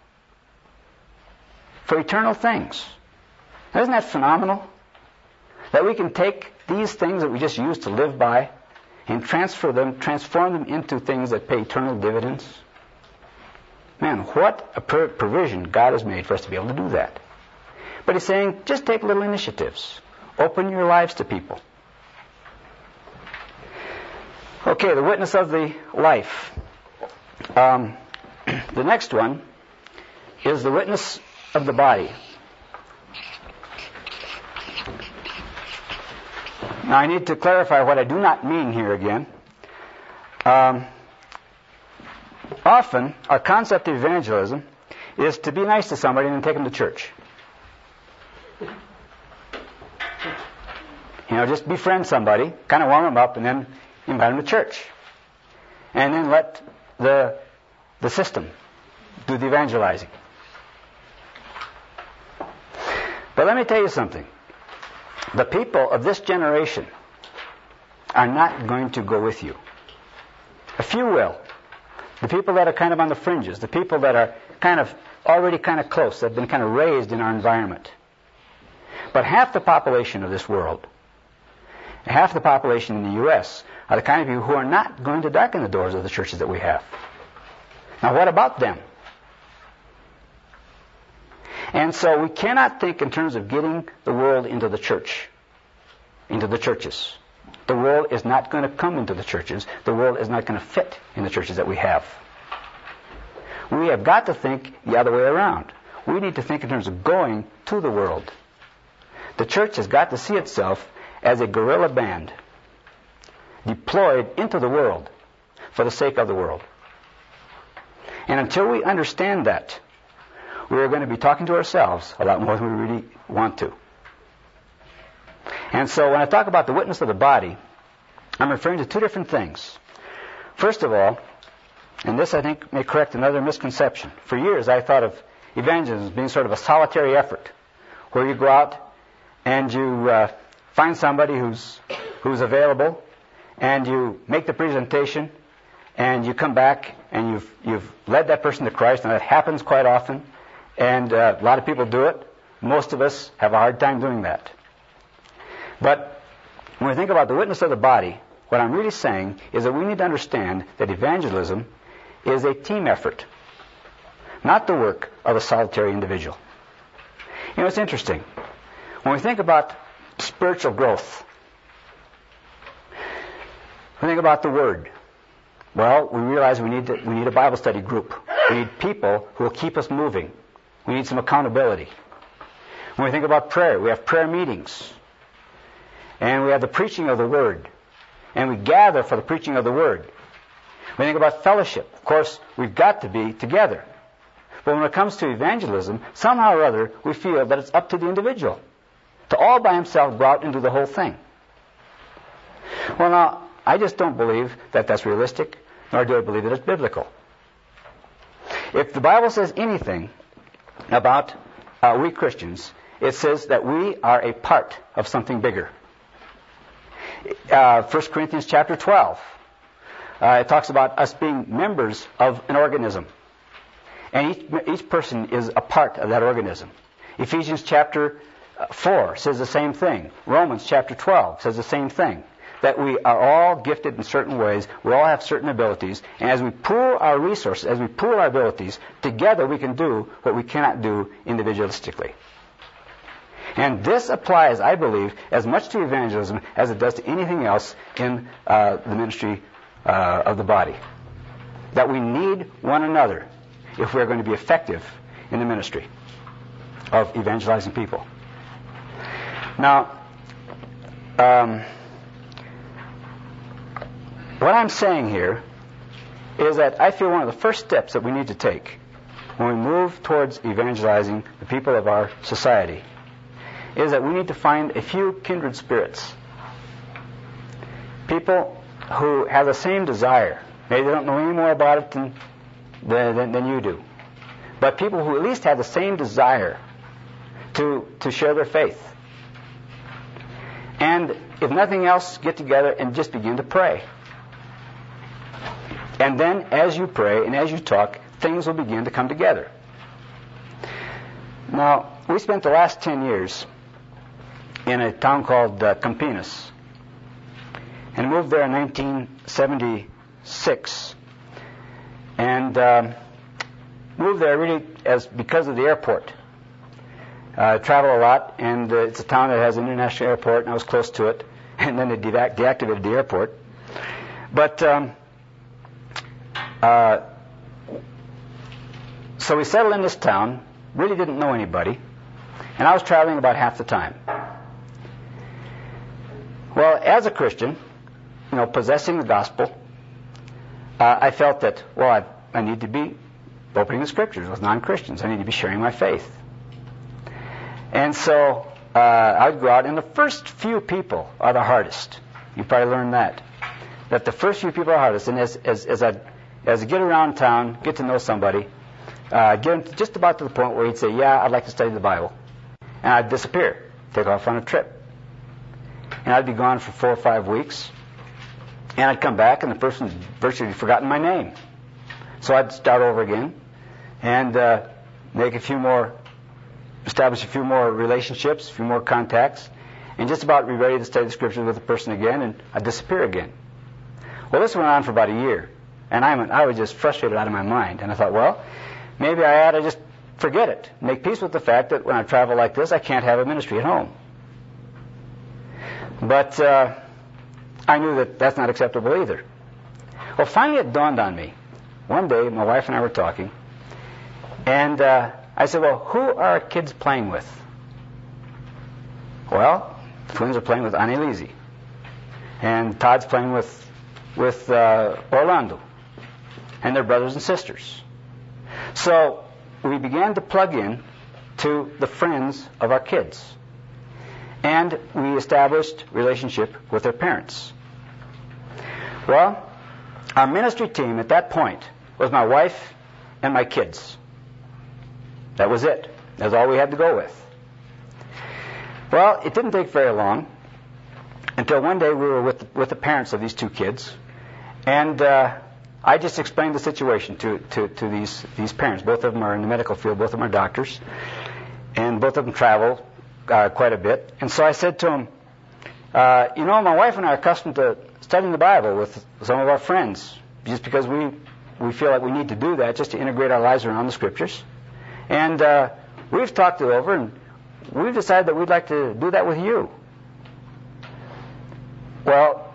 For eternal things. Now, isn't that phenomenal? That we can take these things that we just use to live by and transform them into things that pay eternal dividends. Man, what a provision God has made for us to be able to do that. But he's saying, just take little initiatives. Open your lives to people. Okay, the witness of the life. The next one is the witness of the body. Now, I need to clarify what I do not mean here again. Often, our concept of evangelism is to be nice to somebody and then take them to church. Just befriend somebody, kind of warm them up, and then invite them to church. And then let the system do the evangelizing. But let me tell you something. The people of this generation are not going to go with you. A few will. The people that are kind of on the fringes, the people that are already close, that have been kind of raised in our environment. But half the population of this world, half the population in the U.S., are the kind of people who are not going to darken the doors of the churches that we have. Now, what about them? And so we cannot think in terms of getting the world into the church, into the churches. The world is not going to come into the churches. The world is not going to fit in the churches that we have. We have got to think the other way around. We need to think in terms of going to the world. The church has got to see itself as a guerrilla band deployed into the world for the sake of the world. And until we understand that, we are going to be talking to ourselves a lot more than we really want to. And so when I talk about the witness of the body, I'm referring to two different things. First of all, and this I think may correct another misconception. For years I thought of evangelism as being sort of a solitary effort, where you go out and you find somebody who's available, and you make the presentation, and you come back and you've led that person to Christ, and that happens quite often, and a lot of people do it. Most of us have a hard time doing that. But when we think about the witness of the body, what I'm really saying is that we need to understand that evangelism is a team effort, not the work of a solitary individual. You know, it's interesting. When we think about spiritual growth, we think about the Word. Well, we realize we need a Bible study group. We need people who will keep us moving. We need some accountability. When we think about prayer, we have prayer meetings. And we have the preaching of the Word. And we gather for the preaching of the Word. When we think about fellowship, of course, we've got to be together. But when it comes to evangelism, somehow or other, we feel that it's up to the individual to all by himself go out and do the whole thing. Well, now, I just don't believe that that's realistic, nor do I believe that it's biblical. If the Bible says anything about we Christians, it says that we are a part of something bigger. 1 Corinthians chapter 12, it talks about us being members of an organism. And each person is a part of that organism. Ephesians chapter 4 says the same thing. Romans chapter 12 says the same thing. That we are all gifted in certain ways. We all have certain abilities. And as we pool our resources, as we pool our abilities, together we can do what we cannot do individualistically. And this applies, I believe, as much to evangelism as it does to anything else in the ministry of the body. That we need one another if we're going to be effective in the ministry of evangelizing people. Now, what I'm saying here is that I feel one of the first steps that we need to take when we move towards evangelizing the people of our society is that we need to find a few kindred spirits. People who have the same desire. Maybe they don't know any more about it than you do. But people who at least have the same desire to share their faith. And if nothing else, get together and just begin to pray. And then as you pray and as you talk, things will begin to come together. Now, we spent the last 10 years in a town called Campinas, and moved there in 1976, and moved there really because of the airport. I travel a lot, and it's a town that has an international airport, and I was close to it, and then they deactivated the airport. But so we settled in this town, really didn't know anybody, and I was traveling about half the time. Well, as a Christian, possessing the gospel, I felt that, I need to be opening the Scriptures with non-Christians. I need to be sharing my faith. And so I would go out, and the first few people are the hardest. You probably learned that the first few people are hardest. And as I get around town, get to know somebody, get just about to the point where he'd say, "Yeah, I'd like to study the Bible," and I'd disappear, take off on a trip. And I'd be gone for 4 or 5 weeks. And I'd come back, and the person's virtually forgotten my name. So I'd start over again and establish a few more relationships, a few more contacts, and just about be ready to study the Scriptures with the person again, and I'd disappear again. Well, this went on for about a year, and I was just frustrated out of my mind. And I thought, well, maybe I ought to just forget it, make peace with the fact that when I travel like this, I can't have a ministry at home. But I knew that that's not acceptable either. Well, finally it dawned on me. One day, my wife and I were talking, And I said, well, who are our kids playing with? Well, the twins are playing with Annalise. And Todd's playing with Orlando. And their brothers and sisters. So we began to plug in to the friends of our kids. And we established relationship with their parents. Well, our ministry team at that point was my wife and my kids. That was it. That's all we had to go with. Well, it didn't take very long until one day we were with the parents of these two kids, and I just explained the situation to these parents. Both of them are in the medical field. Both of them are doctors, and both of them travel quite a bit. And so I said to them, my wife and I are accustomed to studying the Bible with some of our friends, just because we feel like we need to do that just to integrate our lives around the Scriptures. And we've talked it over, and we've decided that we'd like to do that with you. Well,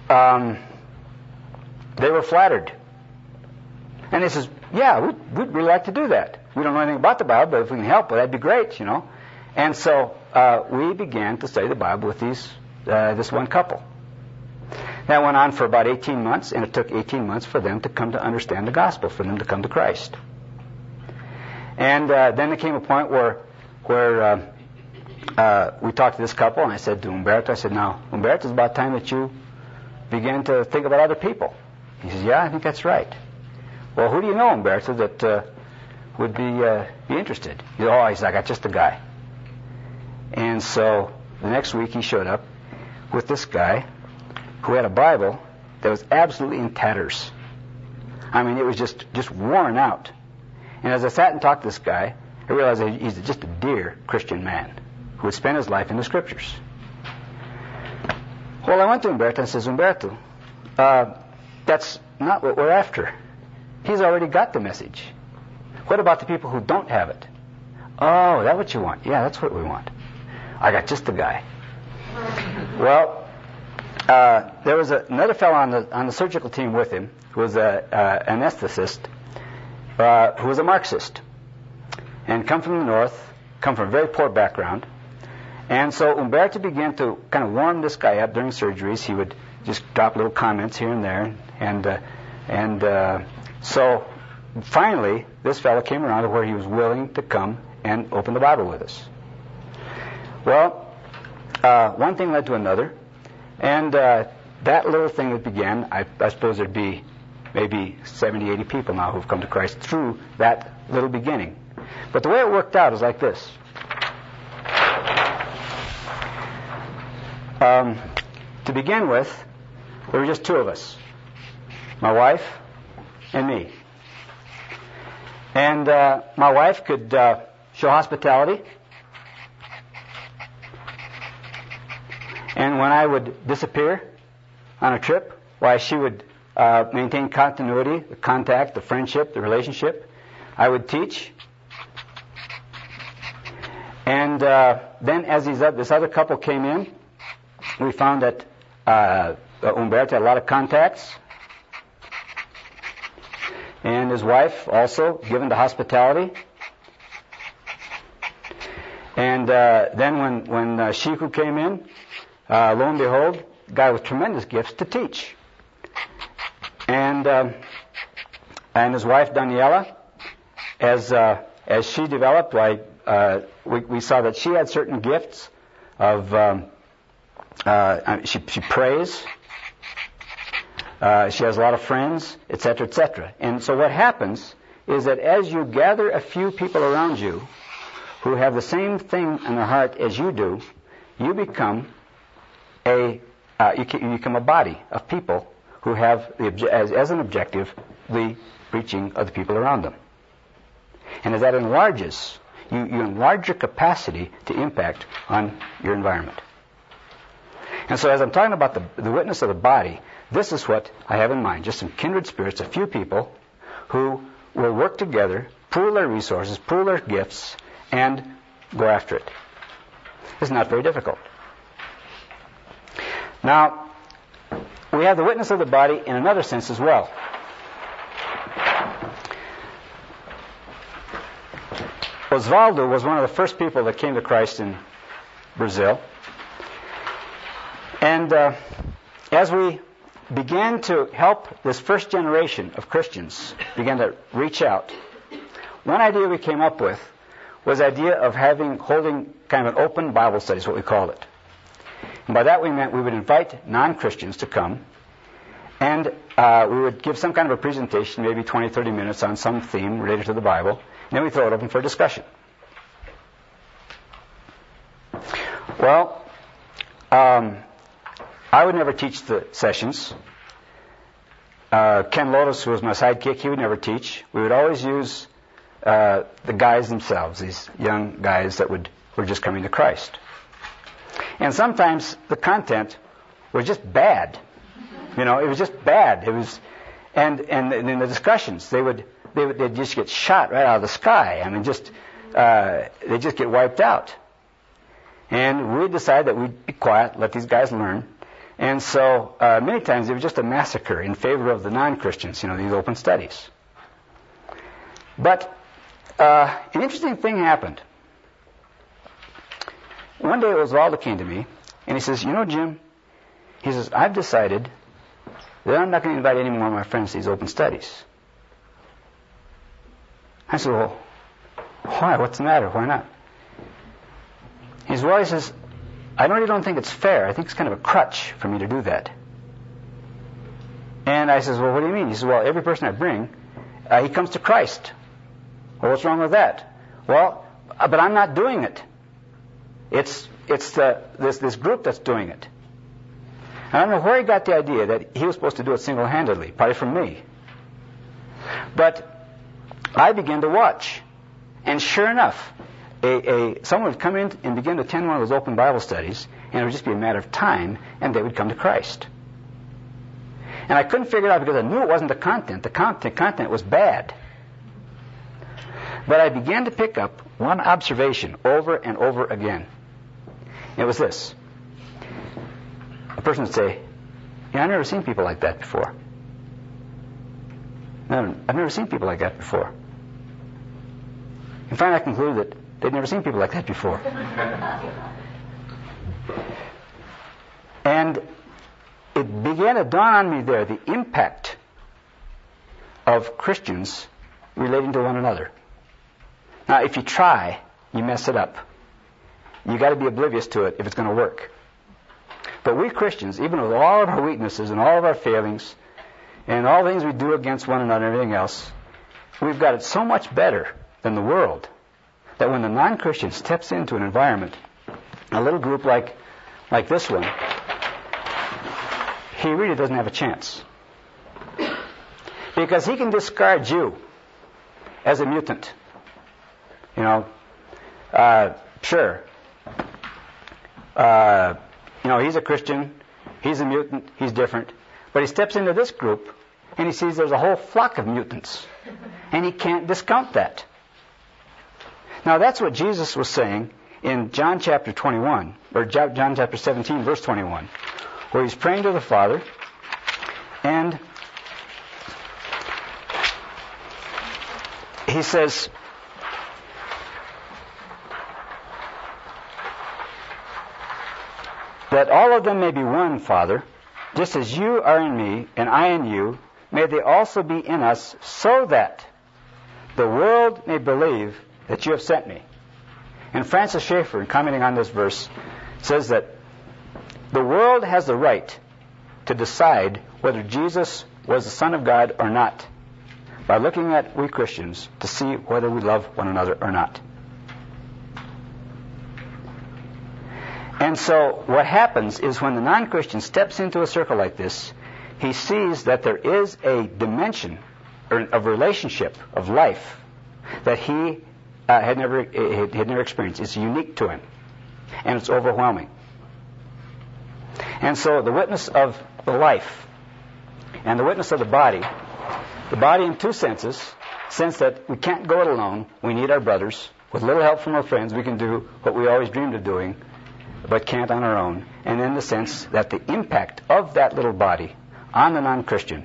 they were flattered. And they says, yeah, we'd really like to do that. We don't know anything about the Bible, but if we can help, well, that'd be great, And so we began to study the Bible with this one couple. That went on for about 18 months, and it took 18 months for them to come to understand the gospel, for them to come to Christ. And then there came a point where we talked to this couple, and I said to Umberto, now, Umberto, it's about time that you begin to think about other people. He says, yeah, I think that's right. Well, who do you know, Umberto, that would be interested? He said, I got just a guy. And so the next week he showed up with this guy who had a Bible that was absolutely in tatters. I mean, it was just worn out. And as I sat and talked to this guy, I realized that he's just a dear Christian man who would spend his life in the Scriptures. Well, I went to Umberto and says, Umberto, that's not what we're after. He's already got the message. What about the people who don't have it? Oh, that's what you want? Yeah, that's what we want. I got just the guy. Well, there was another fellow on the surgical team with him who was an anesthetist, who was a Marxist, and come from the north, come from a very poor background. And so Umberto began to kind of warm this guy up during surgeries. He would just drop little comments here and there, and so finally this fellow came around to where he was willing to come and open the Bible with us. Well, one thing led to another, and that little thing that began, I suppose there'd be maybe 70, 80 people now who've come to Christ through that little beginning. But the way it worked out is like this. To begin with, there were just two of us, my wife and me. And my wife could show hospitality. And when I would disappear on a trip, why, she would maintain continuity, the contact, the friendship, the relationship. I would teach. And then as this other couple came in, we found that Umberto had a lot of contacts. And his wife also given to hospitality. And then when Shiku came in, lo and behold, a guy with tremendous gifts to teach. And his wife Daniela, as she developed, we saw that she had certain gifts of she prays. She has a lot of friends, etc., etc. And so what happens is that as you gather a few people around you who have the same thing in their heart as you do, you become a body of people who have as an objective the reaching of the people around them. And as that enlarges, you enlarge your capacity to impact on your environment. And so as I'm talking about the witness of the body, this is what I have in mind. Just some kindred spirits, a few people who will work together, pool their resources, pool their gifts, and go after it. It's not very difficult. Now, we have the witness of the body in another sense as well. Osvaldo was one of the first people that came to Christ in Brazil. And as we began to help this first generation of Christians began to reach out, one idea we came up with was the idea of holding kind of an open Bible study, is what we called it. And by that we meant we would invite non-Christians to come, and we would give some kind of a presentation, maybe 20, 30 minutes on some theme related to the Bible, and then we throw it open for discussion. Well, I would never teach the sessions. Ken Lotus, who was my sidekick, he would never teach. We would always use the guys themselves, these young guys that were just coming to Christ. And sometimes the content was just bad. It was just bad. It was, and in the discussions, they'd just get shot right out of the sky. I mean, they just get wiped out. And we decided that we'd be quiet, let these guys learn. And so many times it was just a massacre in favor of the non-Christians, these open studies. But an interesting thing happened. One day Osvaldo came to me, and he says, Jim, he says, I've decided that I'm not going to invite any more of my friends to these open studies. I said, well, why? What's the matter? Why not? He says, I really don't think it's fair. I think it's kind of a crutch for me to do that. And I says, well, what do you mean? He says, well, every person I bring, he comes to Christ. Well, what's wrong with that? Well, but I'm not doing it. It's this group that's doing it. And I don't know where he got the idea that he was supposed to do it single-handedly, probably from me. But I began to watch. And sure enough, someone would come in and begin to attend one of those open Bible studies, and it would just be a matter of time, and they would come to Christ. And I couldn't figure it out because I knew it wasn't the content. The content was bad. But I began to pick up one observation over and over again. It was this. A person would say, I've never seen people like that before. I've never seen people like that before. And finally I concluded that they'd never seen people like that before. And it began to dawn on me there the impact of Christians relating to one another. Now, if you try, you mess it up. You got to be oblivious to it if it's going to work. But we Christians, even with all of our weaknesses and all of our failings and all the things we do against one another and everything else, we've got it so much better than the world that when the non-Christian steps into an environment, a little group like this one, he really doesn't have a chance. Because he can discard you as a mutant. Sure. He's a Christian, he's a mutant, he's different. But he steps into this group and he sees there's a whole flock of mutants. And he can't discount that. Now that's what Jesus was saying in John chapter 21, or John chapter 17, verse 21, where he's praying to the Father, and he says, that all of them may be one, Father, just as you are in me and I in you, may they also be in us, so that the world may believe that you have sent me. And Francis Schaeffer, in commenting on this verse, says that the world has the right to decide whether Jesus was the Son of God or not by looking at we Christians to see whether we love one another or not. And so what happens is when the non-Christian steps into a circle like this, he sees that there is a dimension of relationship, of life, that he had never experienced. It's unique to him, and it's overwhelming. And so the witness of the life and the witness of the body in two senses, sense that we can't go it alone, we need our brothers. With little help from our friends, we can do what we always dreamed of doing, but can't on our own. And in the sense that the impact of that little body on the non-Christian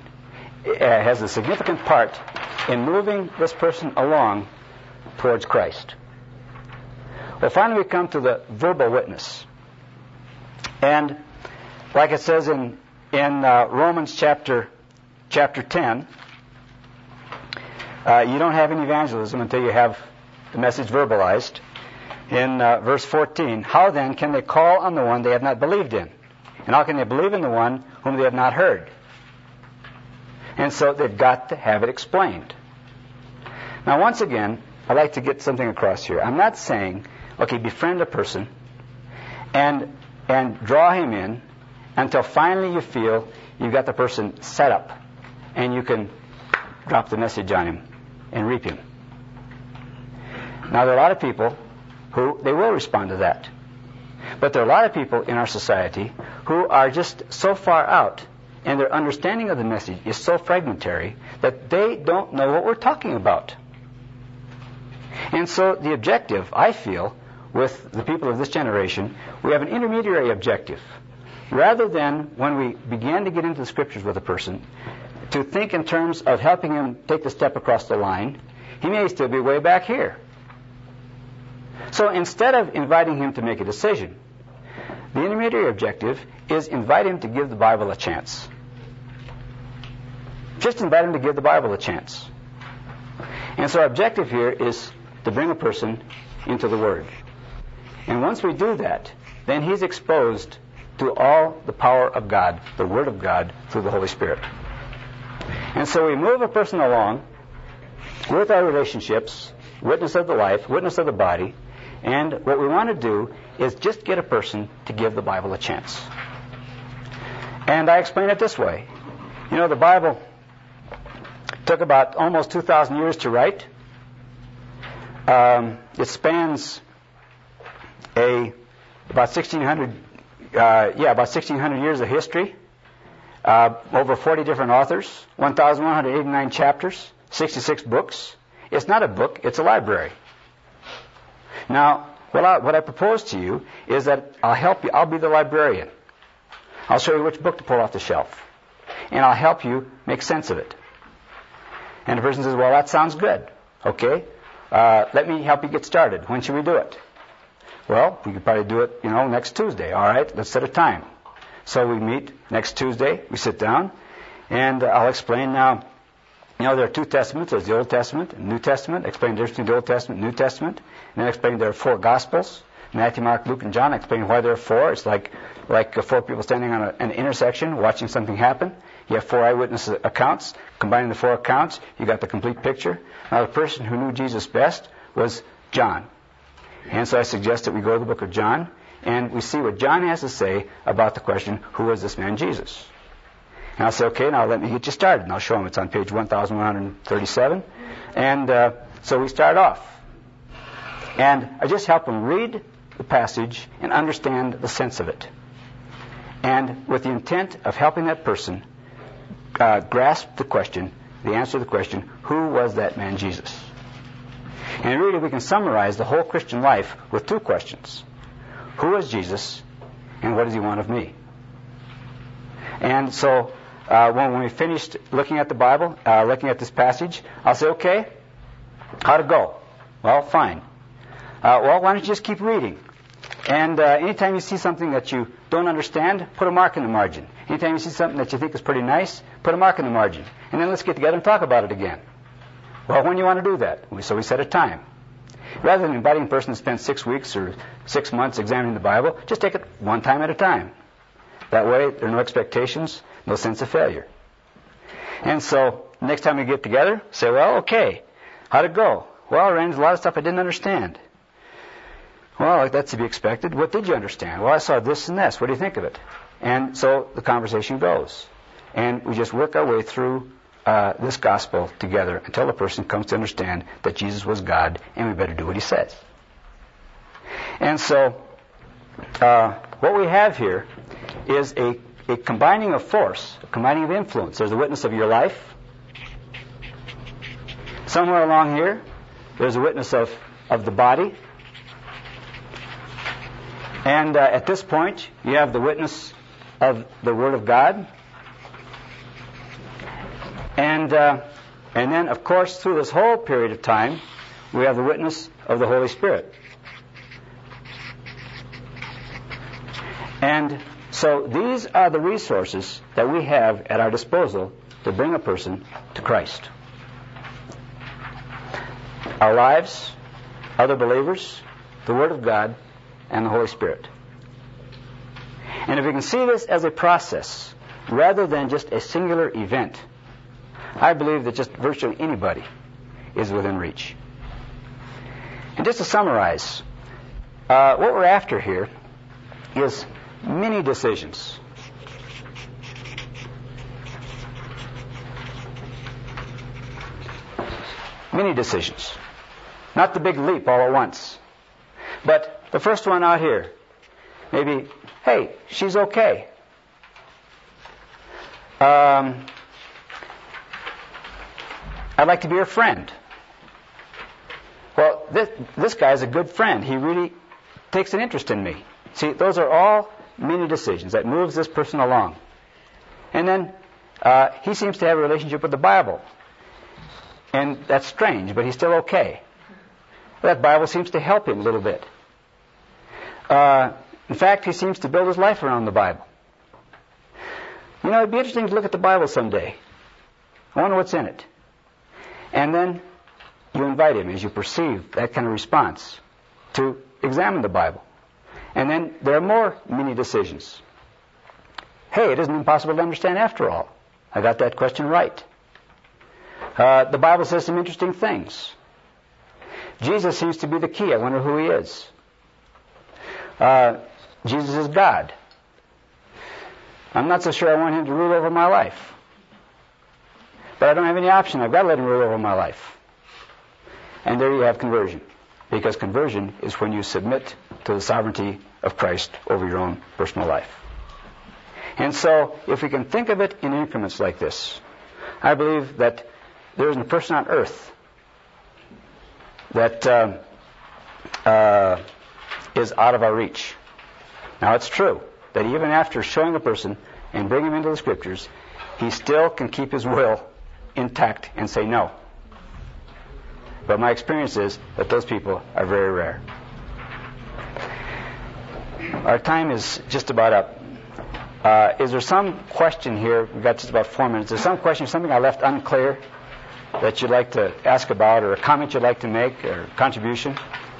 has a significant part in moving this person along towards Christ. Well, finally we come to the verbal witness. And like it says in Romans chapter 10, you don't have any evangelism until you have the message verbalized. In verse 14, how then can they call on the one they have not believed in? And how can they believe in the one whom they have not heard? And so they've got to have it explained. Now, once again, I'd like to get something across here. I'm not saying, okay, befriend a person and draw him in until finally you feel you've got the person set up and you can drop the message on him and reap him. Now, there are a lot of people who they will respond to that. But there are a lot of people in our society who are just so far out and their understanding of the message is so fragmentary that they don't know what we're talking about. And so the objective, I feel, with the people of this generation, we have an intermediary objective. Rather than, when we begin to get into the Scriptures with a person, to think in terms of helping him take the step across the line, he may still be way back here. So instead of inviting him to make a decision, the intermediary objective is invite him to give the Bible a chance. Just invite him to give the Bible a chance. And so our objective here is to bring a person into the Word. And once we do that, then he's exposed to all the power of God, the Word of God, through the Holy Spirit. And so we move a person along with our relationships, witness of the life, witness of the body, and what we want to do is just get a person to give the Bible a chance. And I explain it this way. You know, the Bible took about almost 2,000 years to write. It spans about 1,600 years of history, over 40 different authors, 1,189 chapters, 66 books. It's not a book, it's a library. Now, what I propose to you is that I'll help you. I'll be the librarian. I'll show you which book to pull off the shelf. And I'll help you make sense of it. And the person says, well, that sounds good. Okay, let me help you get started. When should we do it? Well, we could probably do it, next Tuesday. All right, let's set a time. So we meet next Tuesday. We sit down, and I'll explain now. There are two testaments. There's the Old Testament and New Testament. I explain the difference between the Old Testament and New Testament. And then I explain there are four Gospels: Matthew, Mark, Luke, and John. I explain why there are four. It's like four people standing on an intersection watching something happen. You have four eyewitness accounts. Combining the four accounts, you got the complete picture. Now, the person who knew Jesus best was John. And so I suggest that we go to the book of John, and we see what John has to say about the question, who was this man Jesus? And I'll say, okay, now let me get you started. And I'll show him. It's on page 1137. And so we start off. And I just help him read the passage and understand the sense of it. And with the intent of helping that person grasp the question, the answer to the question, who was that man Jesus? And really we can summarize the whole Christian life with two questions. Who is Jesus, and what does he want of me? And so when we finished looking at the Bible, looking at this passage, I'll say, okay, how'd it go? Well, fine. Well, why don't you just keep reading? And anytime you see something that you don't understand, put a mark in the margin. Anytime you see something that you think is pretty nice, put a mark in the margin. And then let's get together and talk about it again. Well, when do you want to do that? So we set a time. Rather than inviting a person to spend 6 weeks or 6 months examining the Bible, just take it one time at a time. That way, there are no expectations, no sense of failure. And so, next time we get together, say, well, okay, how'd it go? Well, Ren, there's a lot of stuff I didn't understand. Well, that's to be expected. What did you understand? Well, I saw this and this. What do you think of it? And so the conversation goes. And we just work our way through this gospel together until the person comes to understand that Jesus was God and we better do what he says. And so what we have here is a combining of force, a combining of influence. There's a witness of your life. Somewhere along here, there's a witness of the body. And at this point, you have the witness of the Word of God. And then, of course, through this whole period of time, we have the witness of the Holy Spirit. And so these are the resources that we have at our disposal to bring a person to Christ. Our lives, other believers, the Word of God, and the Holy Spirit. And if we can see this as a process rather than just a singular event, I believe that just virtually anybody is within reach. And just to summarize, what we're after here is many decisions. Many decisions. Not the big leap all at once. But the first one out here, maybe, hey, she's okay. I'd like to be her friend. Well, this guy's a good friend. He really takes an interest in me. See, those are all many decisions that moves this person along. And then he seems to have a relationship with the Bible. And that's strange, but he's still okay. That Bible seems to help him a little bit. In fact, he seems to build his life around the Bible. You know, it'd be interesting to look at the Bible someday. I wonder what's in it. And then you invite him, as you perceive that kind of response, to examine the Bible. And then there are more mini decisions. Hey, it isn't impossible to understand after all. I got that question right. The Bible says some interesting things. Jesus seems to be the key. I wonder who he is. Jesus is God. I'm not so sure I want him to rule over my life. But I don't have any option. I've got to let him rule over my life. And there you have conversion. Because conversion is when you submit to the sovereignty of Christ over your own personal life. And so, if we can think of it in increments like this, I believe that there isn't a person on earth that is out of our reach. Now, it's true that even after showing a person and bringing him into the Scriptures, he still can keep his will intact and say no. But my experience is that those people are very rare. Our time is just about up. Is there some question here? We've got just about 4 minutes. Is there some question, something I left unclear that you'd like to ask about, or a comment you'd like to make, or contribution?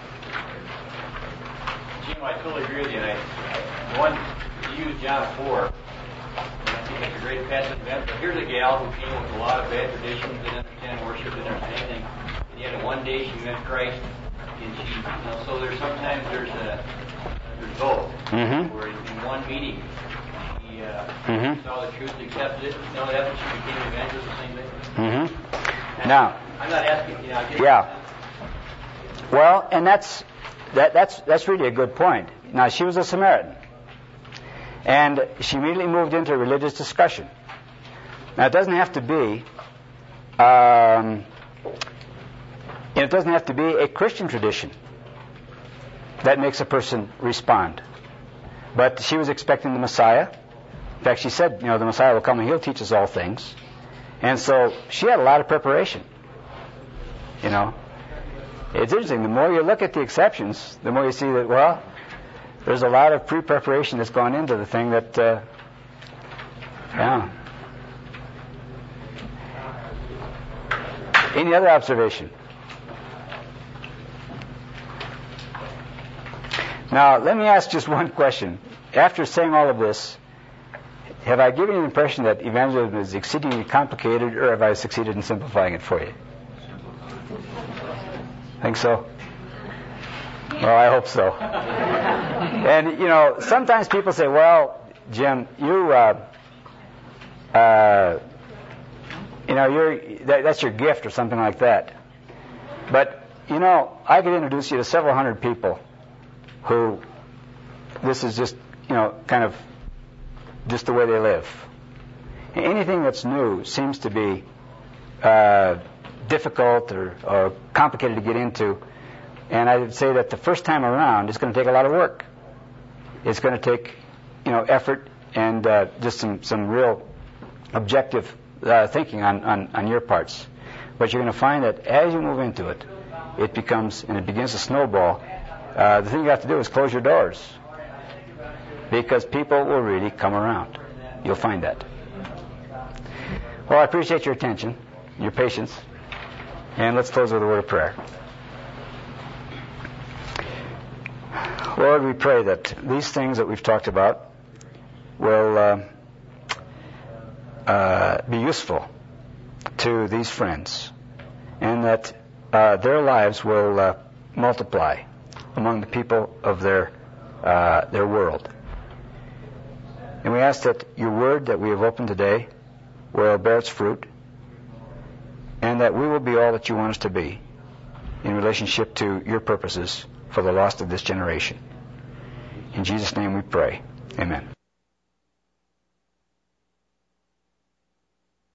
Jim, I totally agree with you. One, you used John 4. And I think that's a great passage event. But here's a gal who came with a lot of bad traditions, didn't understand worship, didn't understand anything. And yet, one day she met Christ, and she, so there's sometimes there's both. Mm-hmm. Where in one meeting, she saw the truth, accepted it. You know, after she became an evangelist, the same thing. Mm-hmm. Now, I'm not asking, yeah. Well, and that's really a good point. Now, she was a Samaritan, and she immediately moved into a religious discussion. Now, it doesn't have to be, a Christian tradition that makes a person respond. But she was expecting the Messiah. In fact, she said, the Messiah will come and he'll teach us all things. And so she had a lot of preparation. It's interesting. The more you look at the exceptions, the more you see that, well, there's a lot of pre-preparation that's gone into the thing that, yeah. Any other observation? Now, let me ask just one question. After saying all of this, have I given you the impression that evangelism is exceedingly complicated, or have I succeeded in simplifying it for you? Think so? Well, I hope so. And, sometimes people say, well, Jim, that's your gift or something like that. But, I could introduce you to several hundred people who this is just, kind of just the way they live. Anything that's new seems to be difficult or complicated to get into. And I would say that the first time around, it's going to take a lot of work. It's going to take, effort and just some real objective thinking on your parts. But you're going to find that as you move into it, it begins to snowball. The thing you have to do is close your doors. because people will really come around. You'll find that. Well, I appreciate your attention, your patience, and let's close with a word of prayer. Lord, we pray that these things that we've talked about will be useful to these friends, and that their lives will multiply among the people of their world. And we ask that your word that we have opened today will bear its fruit, and that we will be all that you want us to be in relationship to your purposes for the lost of this generation. In Jesus' name we pray. Amen.